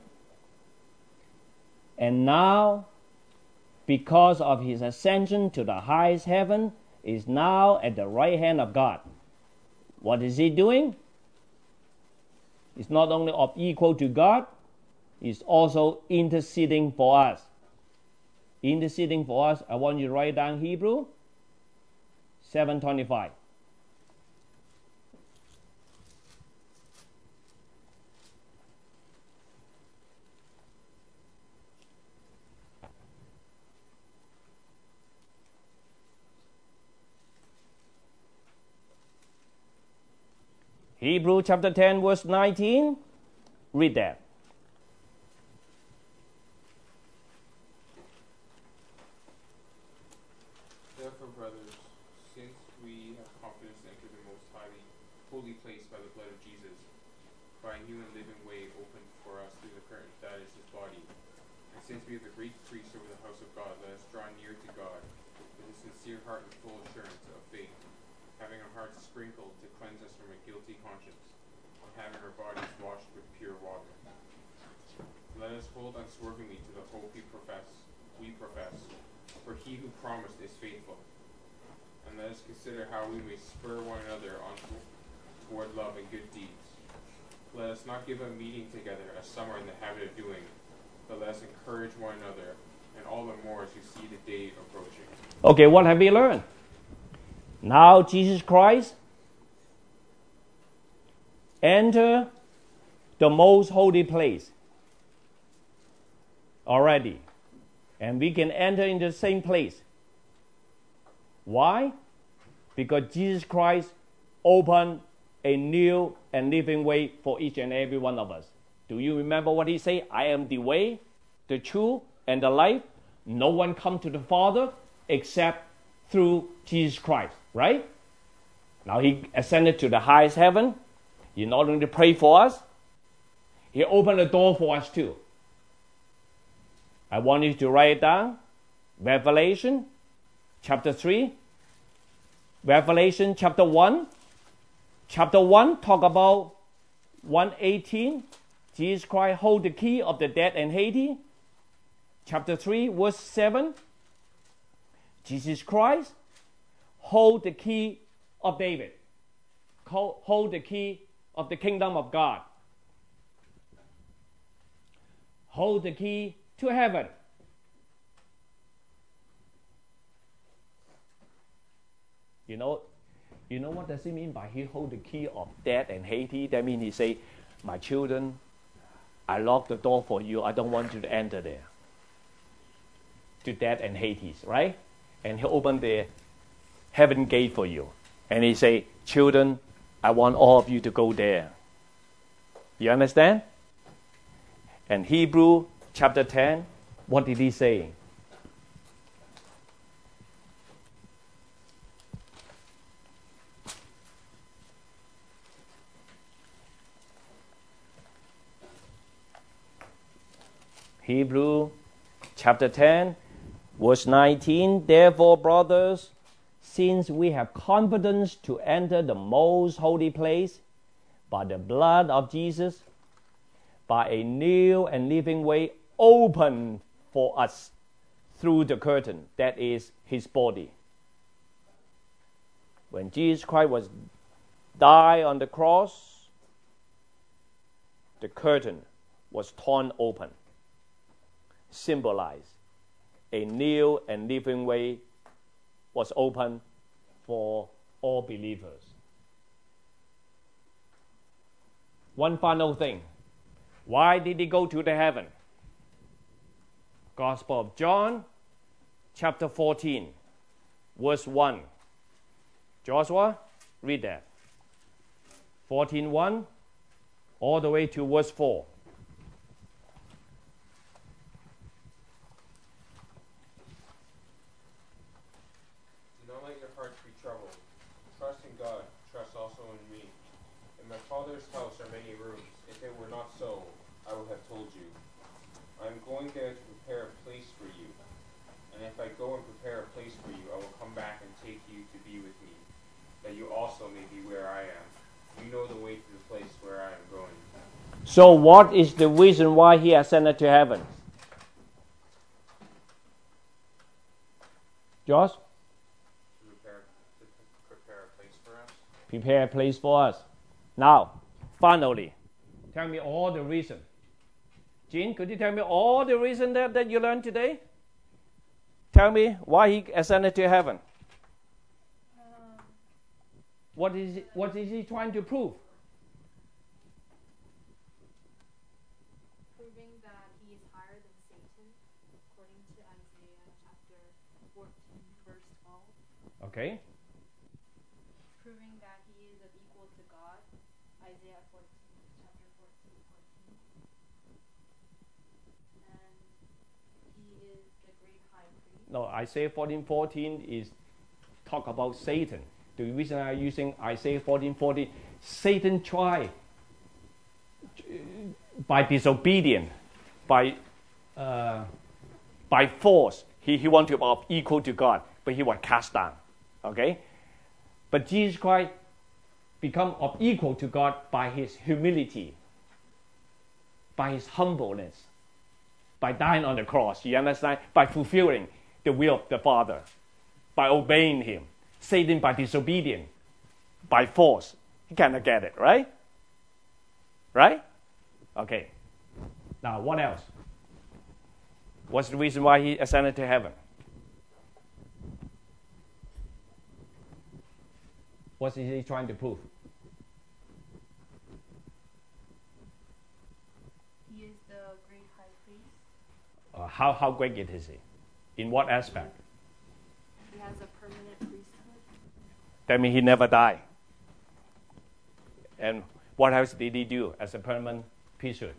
and now, because of his ascension to the highest heaven, is now at the right hand of God. What is he doing? He's not only of equal to God, he's also interceding for us. Interceding for us, I want you to write down Hebrew 7:25. Hebrew chapter 10 verse 19. Read that. that is his body. And since we have a great priest over the house of God, let us draw near to God with a sincere heart and full assurance of faith, having our hearts sprinkled to cleanse us from a guilty conscience, and having our bodies washed with pure water. Let us hold unswervingly to the hope we profess, for he who promised is faithful. And let us consider how we may spur one another on toward love and good deeds. Let us not give up meeting together as some are in the habit of doing, but let us encourage one another, and all the more as you see the day approaching. Okay, what have we learned? Now Jesus Christ enter the most holy place already. And we can enter in the same place. Why? Because Jesus Christ opened a new and living way for each and every one of us. Do you remember what he said? I am the way, the truth, and the life. No one comes to the Father except through Jesus Christ, right? Now he ascended to the highest heaven. He not only prayed for us, he opened the door for us too. I want you to write it down. Revelation chapter 3. Revelation chapter 1. Chapter 1 talk about 1:18. Jesus Christ hold the key of the dead and Hades. Chapter 3 verse 7. Jesus Christ hold the key of David. Hold the key of the kingdom of God. Hold the key to heaven. You know what does it mean by he hold the key of death and Hades? That means he say, my children, I lock the door for you. I don't want you to enter there. To death and Hades, right? And he opened the heaven gate for you. And he say, children, I want all of you to go there. You understand? And Hebrew chapter 10, what did he say? Hebrew chapter 10, verse 19, therefore, brothers, since we have confidence to enter the most holy place by the blood of Jesus, by a new and living way open for us through the curtain, that is his body. When Jesus Christ was died on the cross, the curtain was torn open, symbolize a new and living way was open for all believers. One final thing. Why did he go to the heaven? Gospel of John, chapter 14, verse 1. Joshua, read that. 14:1, all the way to verse 4. Do not let your hearts be troubled. Trust in God. Trust also in me. In my Father's house are many rooms. If it were not so, I would have told you. I am going there to prepare a place for you. And if I go and prepare a place for you, I will come back and take you to be with me, that you also may be where I am. You know the way to the place where I am going. So what is the reason why he ascended to heaven? Josh? To prepare a place for us. Prepare a place for us. Now, finally, tell me all the reason. Jean, could you tell me all the reason that you learned today? Tell me why he ascended to heaven. What is he trying to prove? Proving that he is higher than Satan, according to Isaiah chapter 14, verse 12. Okay. Proving that he is equal to God, Isaiah 14, chapter 14. And he is the great high priest. No, Isaiah 14:14 is talk about Satan. The reason I'm using Isaiah 14:14, Satan tried by disobedience by force. He wanted to be equal to God, but he was cast down. Okay? But Jesus Christ become equal to God by his humility, by his humbleness, by dying on the cross. You understand? By fulfilling the will of the Father, by obeying him. Satan by disobedience, by force. He cannot get it, right? Right? Okay. Now, what else? What's the reason why he ascended to heaven? What is he trying to prove? He is the great high priest. How great is he? In what aspect? He has a permanent priesthood. That means he never died. And what else did he do as a permanent priesthood?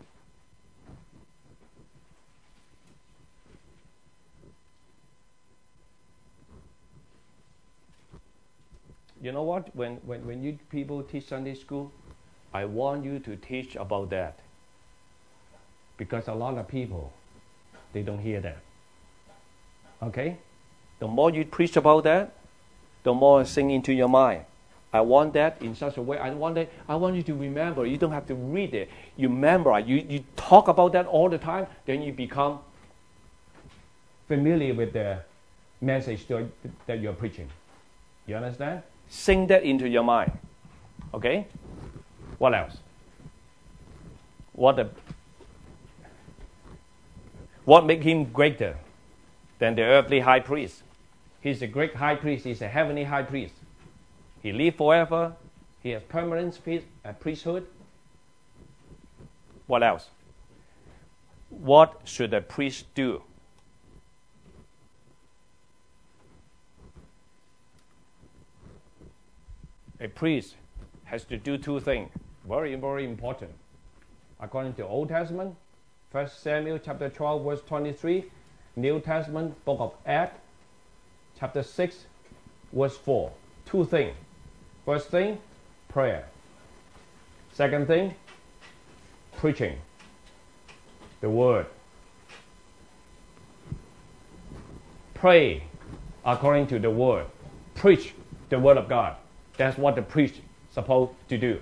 You know what? When you people teach Sunday school, I want you to teach about that. Because a lot of people, they don't hear that. Okay? The more you preach about that, the more it sink into your mind. I want that in such a way. I want you to remember. You don't have to read it. You memorize. You talk about that all the time. Then you become familiar with the message that you're preaching. You understand? Sink that into your mind. Okay? What else? What makes him greater than the earthly high priest? He's a great high priest. He's a heavenly high priest. He lives forever. He has permanent priesthood. What else? What should a priest do? A priest has to do two things. Very, very important. According to Old Testament, 1 Samuel chapter 12, verse 23. New Testament, book of Acts, chapter 6, verse 4. Two things. First thing, prayer. Second thing, preaching the word. Pray according to the word. Preach the word of God. That's what the priest is supposed to do.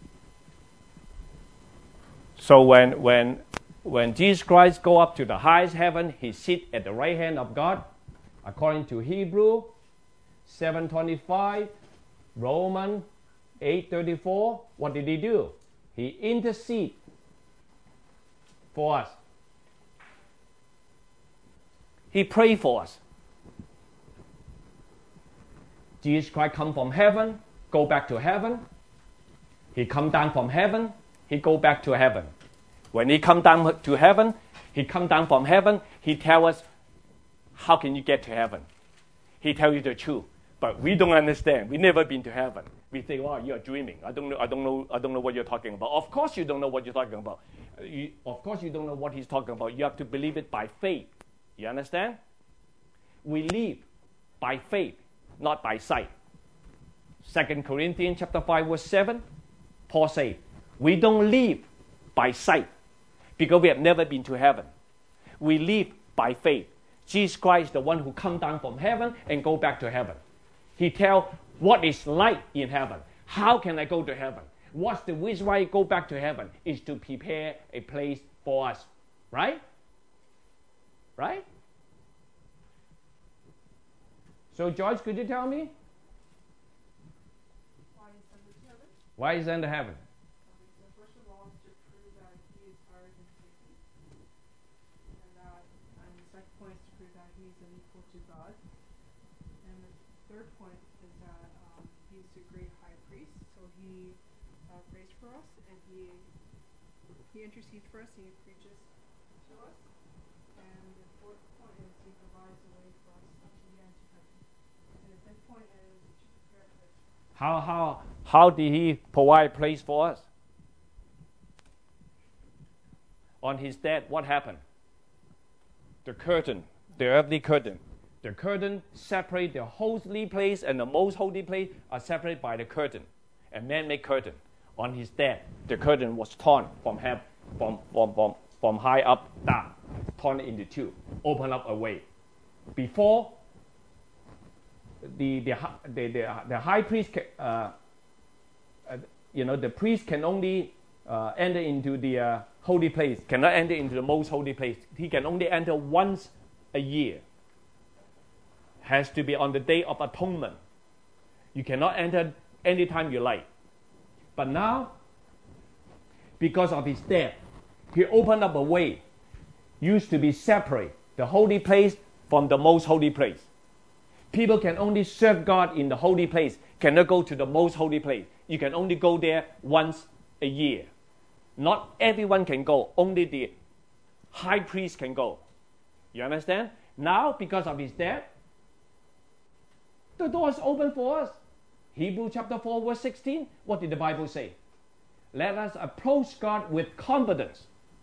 So when Jesus Christ go up to the highest heaven, he sit at the right hand of God. According to Hebrew 7:25, Romans 8:34, what did he do? He intercede for us. He prayed for us. Jesus Christ come from heaven, go back to heaven. He come down from heaven, he go back to heaven. When he come down to heaven, he come down from heaven, he tell us, how can you get to heaven? He tell you the truth, but we don't understand. We never been to heaven. We think, oh, you're dreaming. I don't know what you're talking about. Of course you don't know what you're talking about. Of course you don't know what he's talking about. You have to believe it by faith. You understand? We live by faith, not by sight. 2 Corinthians chapter 5, verse 7, Paul said, we don't live by sight because we have never been to heaven. We live by faith. Jesus Christ is the one who come down from heaven and go back to heaven. He tell what is like in heaven. How can I go to heaven? What's the reason why I go back to heaven? Is to prepare a place for us. Right? Right? So George, could you tell me? Why is he in heaven? First of all, to prove that he is higher than Satan. And the second point is to prove that he is unequal to God. And the third point is that he is the great high priest. So he prays for us, and he intercedes for us, and he preaches to us. And the fourth point is he provides a way for us to get into heaven. And the fifth point is to prepare a place. How did he provide a place for us? On his death, what happened? The curtain, the earthly curtain. The curtain separates the holy place and the most holy place are separated by the curtain, a man-made curtain. On his death, the curtain was torn from heaven, from high up down, torn into two, open up a way. Before the high priest, the priest can only enter into the holy place, cannot enter into the most holy place. He can only enter once a year. Has to be on the Day of Atonement. You cannot enter anytime you like. But now, because of his death, he opened up a way. Used to be separate, the holy place from the most holy place. People can only serve God in the holy place, cannot go to the most holy place. You can only go there once a year. Not everyone can go, only the high priest can go. You understand? Now, because of his death, the door is open for us. Hebrews chapter 4, verse 16, what did the Bible say? Let us approach God with confidence,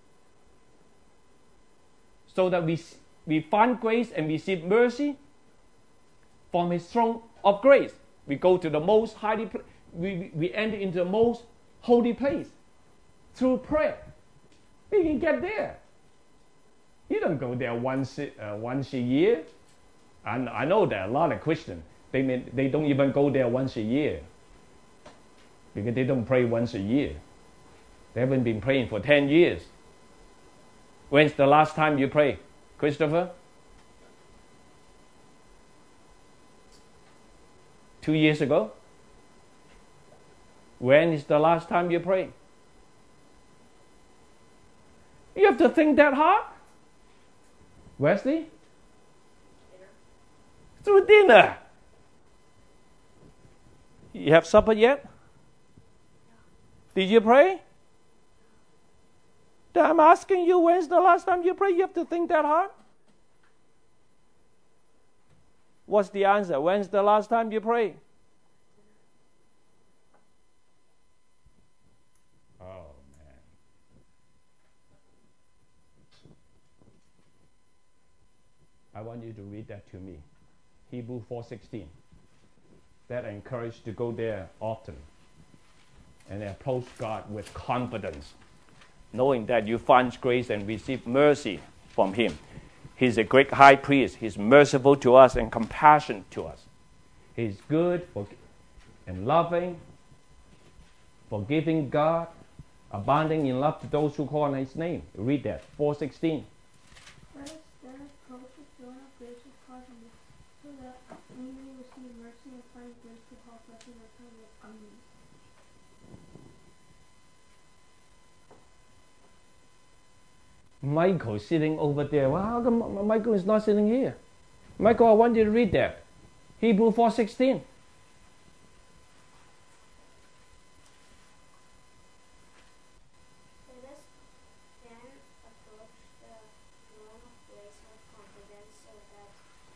so that we find grace and receive mercy from his throne of grace. We go to the most highly, we enter into the most holy place through prayer. We can get there. You don't go there once a year. And I know there are a lot of Christians, they don't even go there once a year, because they don't pray once a year. They haven't been praying for 10 years. When's the last time you prayed, Christopher? 2 years ago? When is the last time you prayed? You have to think that hard? Wesley? Dinner. Through dinner. You have supper yet? No. Did you pray? Then I'm asking you, when's the last time you prayed? You have to think that hard? What's the answer? When's the last time you prayed? Oh, man. I want you to read that to me. Hebrews 4:16. That I encourage you to go there often and approach God with confidence, knowing that you find grace and receive mercy from him. He's a great high priest. He's merciful to us and compassionate to us. He's good and loving, forgiving God, abounding in love to those who call on his name. Read that, 4:16. Let us then approach the throne of grace with confidence, so that we may receive mercy and find grace to help us in our time of need. Michael sitting over there. Well, how come Michael is not sitting here? Michael, I want you to read that. Hebrews 4:16. Let us then approach the throne of grace with confidence, so that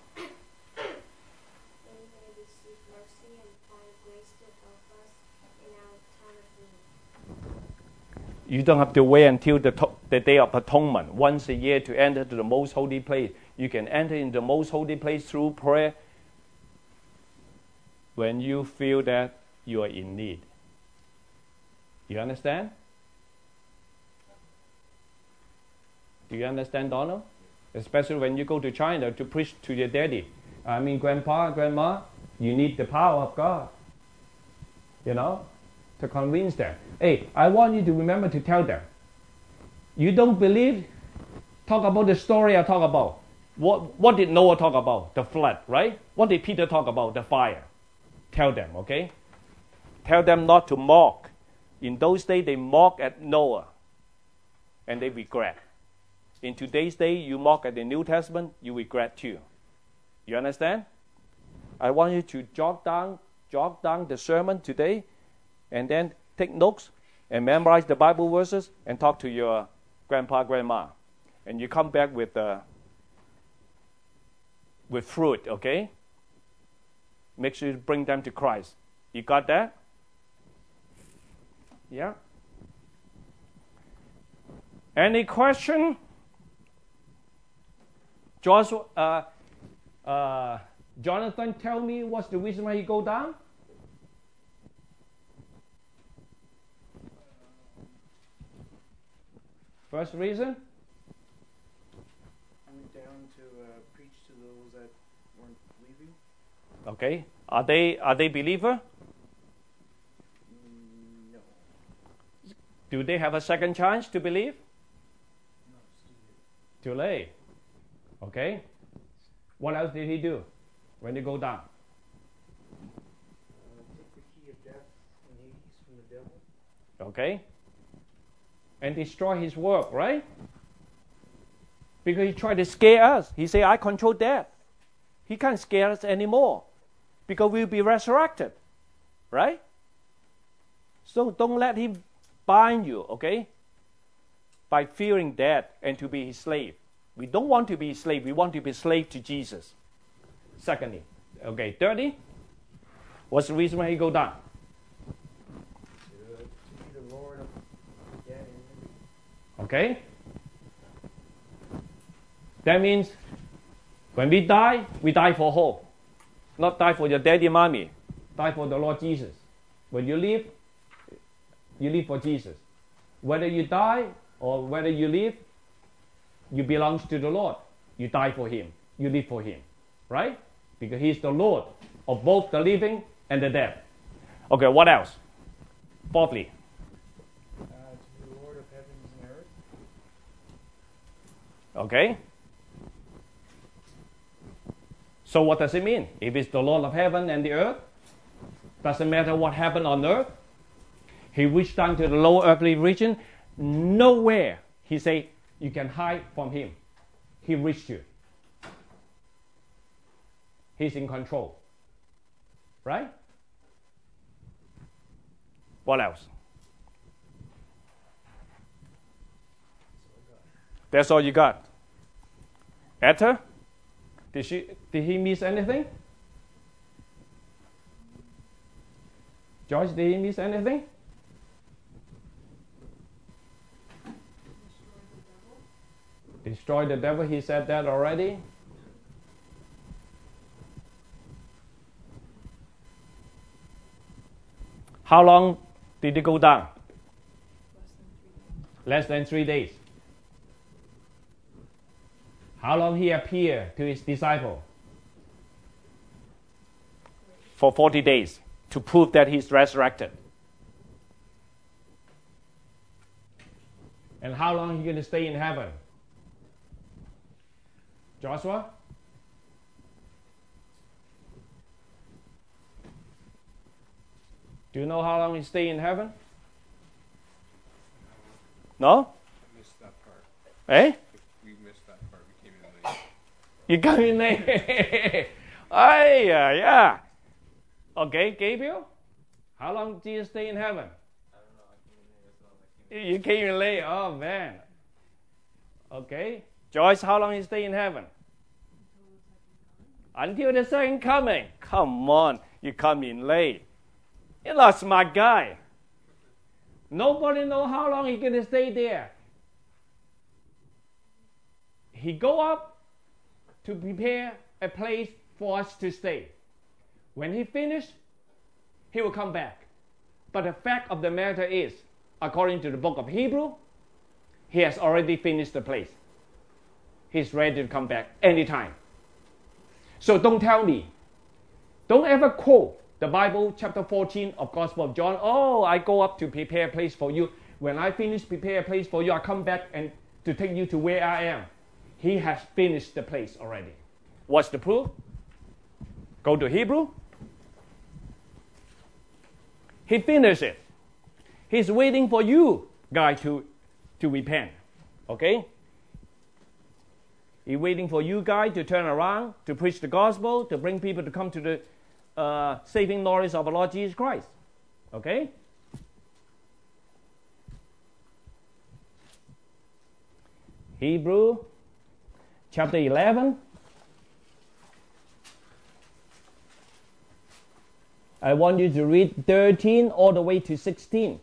we may receive mercy and find grace to help us in our time of need. You don't have to wait until the Day of Atonement, once a year, to enter to the most holy place. You can enter in the most holy place through prayer when you feel that you are in need. You understand? Do you understand, Donald? Especially when you go to China to preach to your daddy. Grandpa, grandma, you need the power of God. To convince them. Hey, I want you to remember to tell them. You don't believe? Talk about the story I talk about. What did Noah talk about? The flood, right? What did Peter talk about? The fire. Tell them, okay? Tell them not to mock. In those days, they mock at Noah, and they regret. In today's day, you mock at the New Testament, you regret too. You understand? I want you to jot down the sermon today, and then take notes and memorize the Bible verses and talk to your grandpa, grandma. And you come back with fruit, okay? Make sure you bring them to Christ. You got that? Yeah? Any question? Joshua, Jonathan, tell me what's the reason why you go down? First reason? on to preach to those that weren't believing. Okay. Are they believer? No. Do they have a second chance to believe? No, it's Too late. Okay. What else did he do when they go down? Take the key of death and Hades from the devil. Okay. And destroy his work, right? Because he tried to scare us. He said, I control death. He can't scare us anymore because we'll be resurrected, right? So don't let him bind you, okay? By fearing death and to be his slave. We don't want to be his slave. We want to be slave to Jesus. Secondly, okay, thirdly, what's the reason why he go down? To be the Lord of death and liberty. Okay? That means when we die for hope. Not die for your daddy, mommy. Die for the Lord Jesus. When you live for Jesus. Whether you die or whether you live, you belong to the Lord. You die for Him. You live for Him. Right? Because He is the Lord of both the living and the dead. Okay, what else? Fourthly. To be the Lord of heavens and earth. Okay? So what does it mean? If it's the Lord of heaven and the earth, doesn't matter what happened on earth. He reached down to the lower earthly region. Nowhere, he said, you can hide from him. He reached you. He's in control. Right? What else? That's all you got. Esther? Did he miss anything? George, did he miss anything? Destroy the devil, he said that already. How long did it go down? Less than 3 days. How long he appeared to his disciple? For 40 days to prove that he's resurrected. And how long he going to stay in heaven? Joshua? Do you know how long he stay in heaven? No? Missed that part. Eh? We missed that part. We came in late. You come in late. Ay, yeah. Okay, Gabriel? How long did you stay in heaven? I don't know. I came in late. That's not like You came in late. Oh, man. Okay. Joyce, how long you stay in heaven? Until the second coming. Come on. You come in late. You're not a smart guy. Nobody know how long he's going to stay there. He go up to prepare a place for us to stay. When he finished, he will come back. But the fact of the matter is, according to the book of Hebrew, he has already finished the place. He's ready to come back anytime. So don't tell me. Don't ever quote the Bible chapter 14 of Gospel of John. Oh, I go up to prepare a place for you. When I finish prepare a place for you, I come back and to take you to where I am. He has finished the place already. What's the proof? Go to Hebrew. He finished it. He's waiting for you, guys, to repent. Okay? He's waiting for you guys to turn around, to preach the gospel, to bring people to come to the saving knowledge of our Lord Jesus Christ. Okay? Hebrew chapter 11. I want you to read 13 all the way to 16.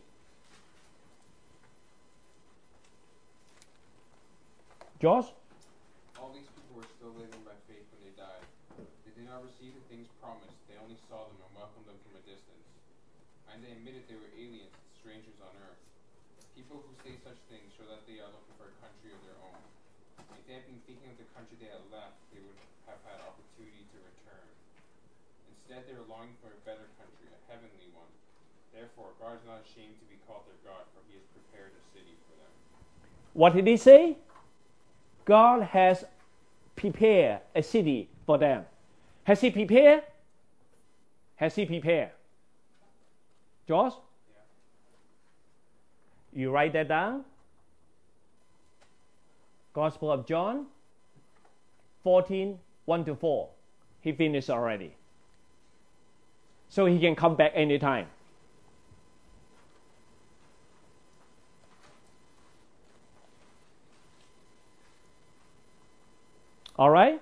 Josh? All these people were still living by faith when they died. They did not receive the things promised. They only saw them and welcomed them from a distance. And they admitted they were aliens and strangers on earth. People who say such things show that they are looking for a country of their own. If they had been thinking of the country they had left, they would have had opportunity to return. Instead, they were longing for a better country, a heavenly one. Therefore, God is not ashamed to be called their God, for he has prepared a city for them. What did he say? God has prepared a city for them. Has he prepared? Has he prepared? George? Yeah. You write that down. Gospel of John 14, 1-4. He finished already. So he can come back anytime. All right?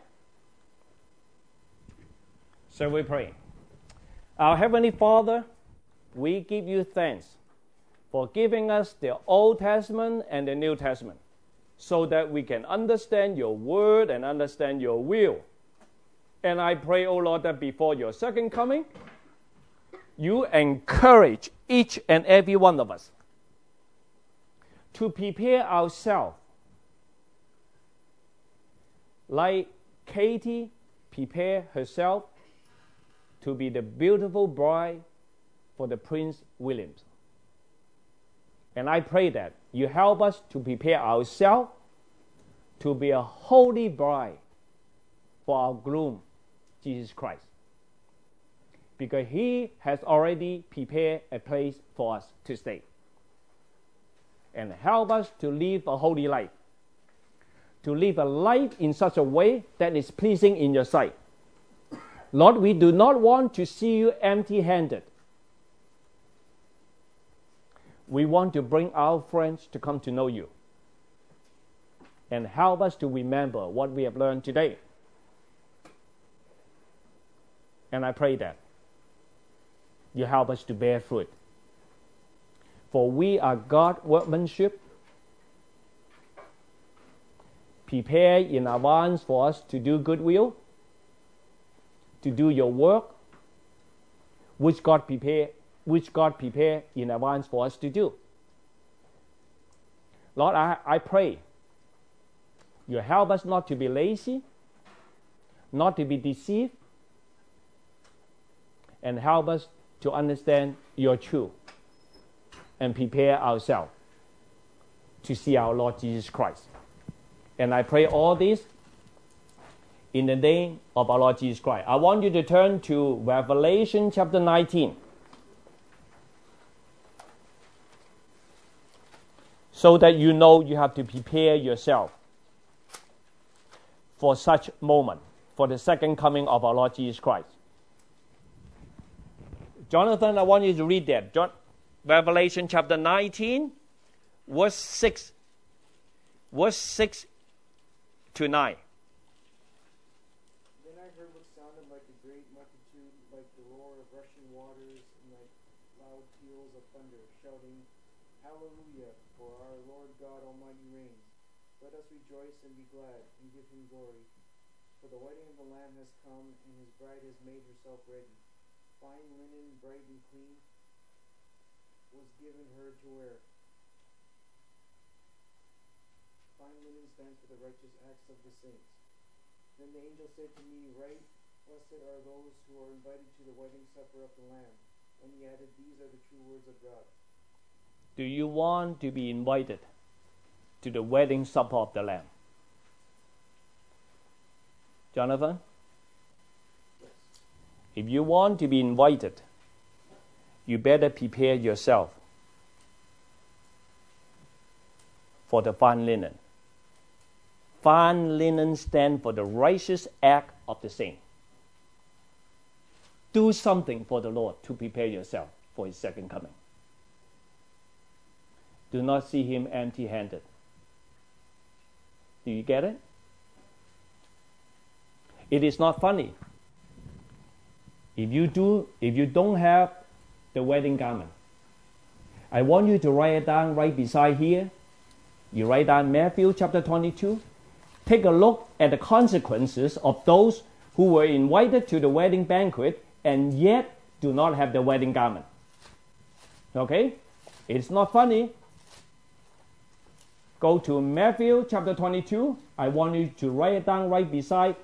So we pray. Our Heavenly Father, we give you thanks for giving us the Old Testament and the New Testament so that we can understand your word and understand your will. And I pray, O Lord, that before your second coming, you encourage each and every one of us to prepare ourselves like Katie prepared herself to be the beautiful bride for the Prince William. And I pray that you help us to prepare ourselves to be a holy bride for our groom, Jesus Christ. Because he has already prepared a place for us to stay. And help us to live a holy life. To live a life in such a way that is pleasing in your sight. Lord, we do not want to see you empty-handed. We want to bring our friends to come to know you. And help us to remember what we have learned today. And I pray that you help us to bear fruit. For we are God's workmanship, prepared in advance for us to do good will, to do your work, which God prepared in advance for us to do. Lord, I pray you help us not to be lazy, not to be deceived, and help us to understand your truth and prepare ourselves to see our Lord Jesus Christ. And I pray all this in the name of our Lord Jesus Christ. I want you to turn to Revelation chapter 19. So that you know you have to prepare yourself for such moment, for the second coming of our Lord Jesus Christ. Jonathan, I want you to read that. Revelation chapter 19, verse 6 to 9. Then I heard what sounded like a great multitude, like the roar of rushing waters, and like loud peals of thunder, shouting, Hallelujah, for our Lord God Almighty reigns. Let us rejoice and be glad, and give him glory. For the wedding of the Lamb has come, and his bride has made herself ready. Fine linen, bright and clean, was given her to wear. Fine linen stands for the righteous acts of the saints. Then the angel said to me, Write, blessed are those who are invited to the wedding supper of the Lamb. And he added, These are the true words of God. Do you want to be invited to the wedding supper of the Lamb? Jonathan? If you want to be invited, you better prepare yourself for the fine linen. Fine linen stands for the righteous act of the saint. Do something for the Lord to prepare yourself for his second coming. Do not see him empty-handed. Do you get it? It is not funny. If you don't have the wedding garment, I want you to write it down right beside here. You write down Matthew chapter 22. Take a look at the consequences of those who were invited to the wedding banquet and yet do not have the wedding garment. Okay? It's not funny. Go to Matthew chapter 22. I want you to write it down right beside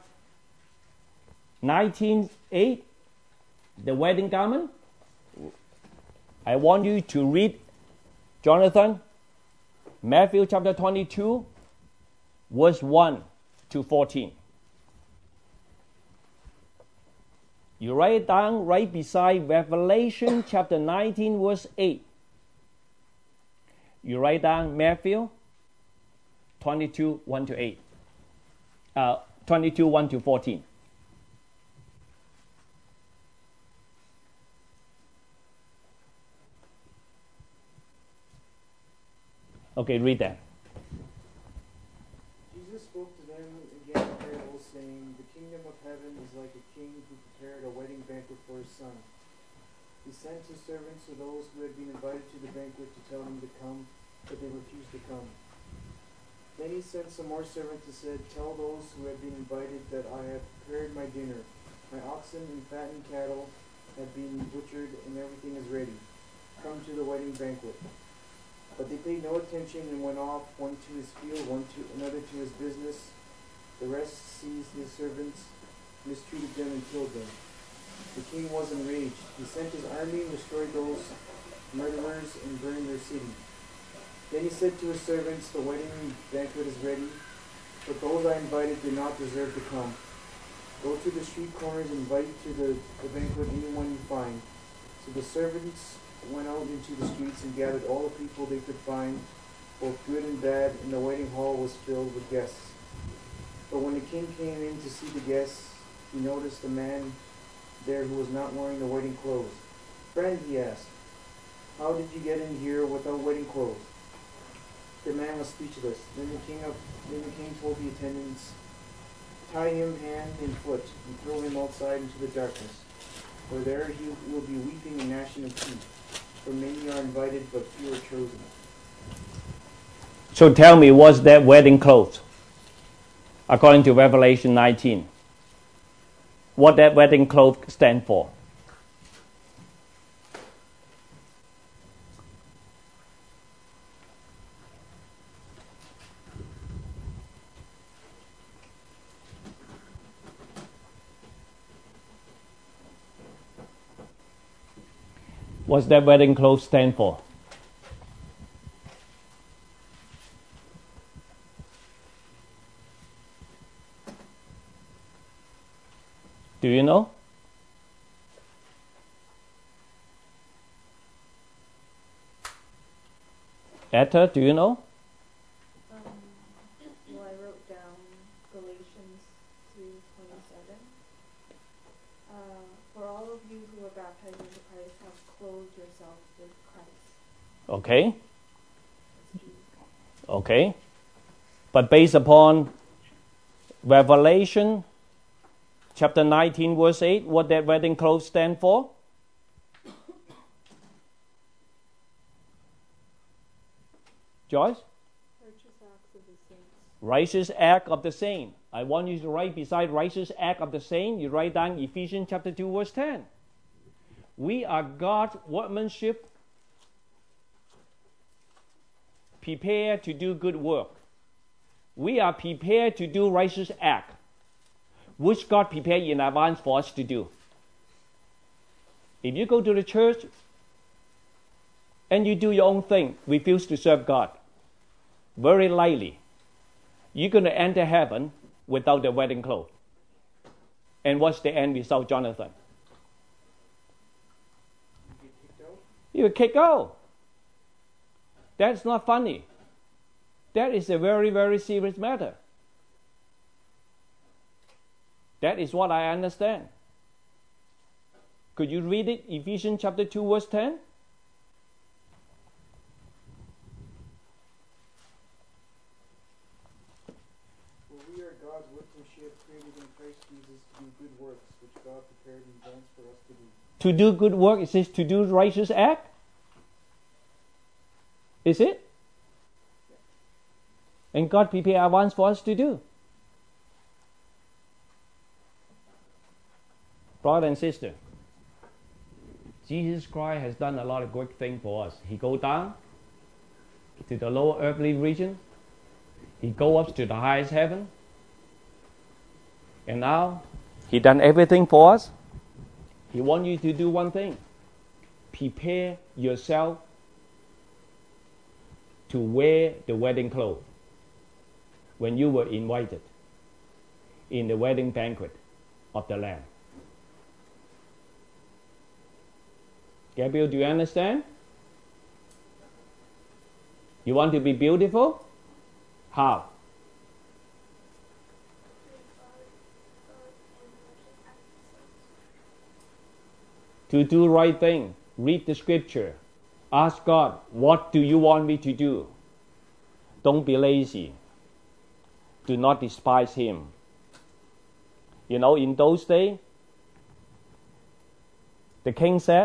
19:8, the wedding garment. I want you to read, Jonathan, Matthew chapter 22, verse 1 to 14. You write it down right beside Revelation chapter 19, verse 8. You write down Matthew 22, 1 to 8. 22, 1 to 14. Okay, read that. Jesus spoke to them again in parables, saying, "The kingdom of heaven is like a king who prepared a wedding banquet for his son. He sent his servants to those who had been invited to the banquet to tell them to come, but they refused to come. Then he sent some more servants and said, 'Tell those who have been invited that I have prepared my dinner. My oxen and fattened cattle have been butchered, and everything is ready. Come to the wedding banquet.' But they paid no attention and went off, one to his field, another to his business. The rest seized his servants, mistreated them, and killed them. The king was enraged. He sent his army and destroyed those murderers and burned their city. Then he said to his servants, 'The wedding banquet is ready, but those I invited did not deserve to come. Go to the street corners and invite to the banquet anyone you find.' So the servants went out into the streets and gathered all the people they could find, both good and bad, and the wedding hall was filled with guests. But when the king came in to see the guests, he noticed a man there who was not wearing the wedding clothes. 'Friend,' he asked, 'how did you get in here without wedding clothes?' The man was speechless. Then the king told the attendants, 'Tie him hand and foot and throw him outside into the darkness, for there he will be weeping and gnashing of teeth. For many are invited, but few are chosen.'" So tell me, what's that wedding clothes? According to Revelation 19. What that wedding clothes stand for? What's that wedding clothes stand for? Do you know? Etta, do you know? Well, I wrote down Galatians 3:27. For all of you who are baptized into Christ have clothed yourselves with Christ. Okay. Okay. But based upon Revelation chapter 19, verse 8, what that wedding clothes stand for? Joyce? Righteous acts of the saints. Righteous act of the saint. I want you to write beside righteous act of the saint, you write down Ephesians chapter 2, verse 10. We are God's workmanship, prepared to do good work. We are prepared to do righteous act, which God prepared in advance for us to do. If you go to the church and you do your own thing, refuse to serve God, very likely you're going to enter heaven without the wedding clothes. And what's the end result, Jonathan? You get kicked out. That's not funny. That is a very, very serious matter. That is what I understand. Could you read it? Ephesians chapter 2, verse 10? "For we are God's workmanship, created in Christ Jesus to do good works, which God prepared in advance for us to do." To do good work, it says to do righteous act? Is it? And God prepared advance for us to do. Brother and sister, Jesus Christ has done a lot of good things for us. He go down to the lower earthly region He go up to the highest heaven. And now, He done everything for us. He wants you to do one thing. Prepare yourself to wear the wedding clothes when you were invited in the wedding banquet of the Lamb. Gabriel, do you understand? You want to be beautiful? How? To do right thing, read the scripture. Ask God, what do you want me to do? Don't be lazy. Do not despise Him. You know, in those days, the king said,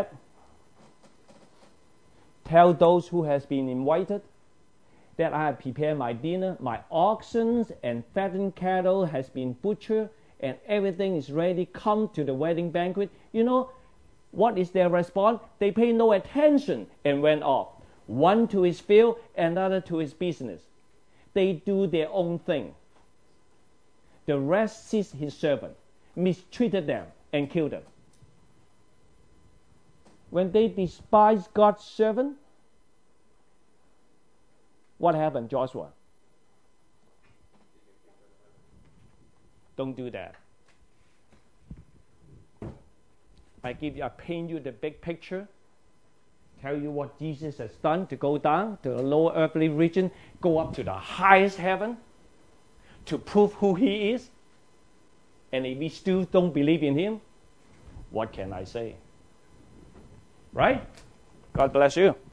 tell those who has been invited that I have prepared my dinner, my oxen and fattened cattle has been butchered, and everything is ready. Come to the wedding banquet. You know, what is their response? They pay no attention and went off. One to his field, another to his business. They do their own thing. The rest seized his servant, mistreated them, and killed them. When they despised God's servant, what happened, Joshua? Don't do that. I paint you the big picture, tell you what Jesus has done to go down to the lower earthly region, go up to the highest heaven to prove who He is. And if we still don't believe in Him, what can I say? Right? God bless you.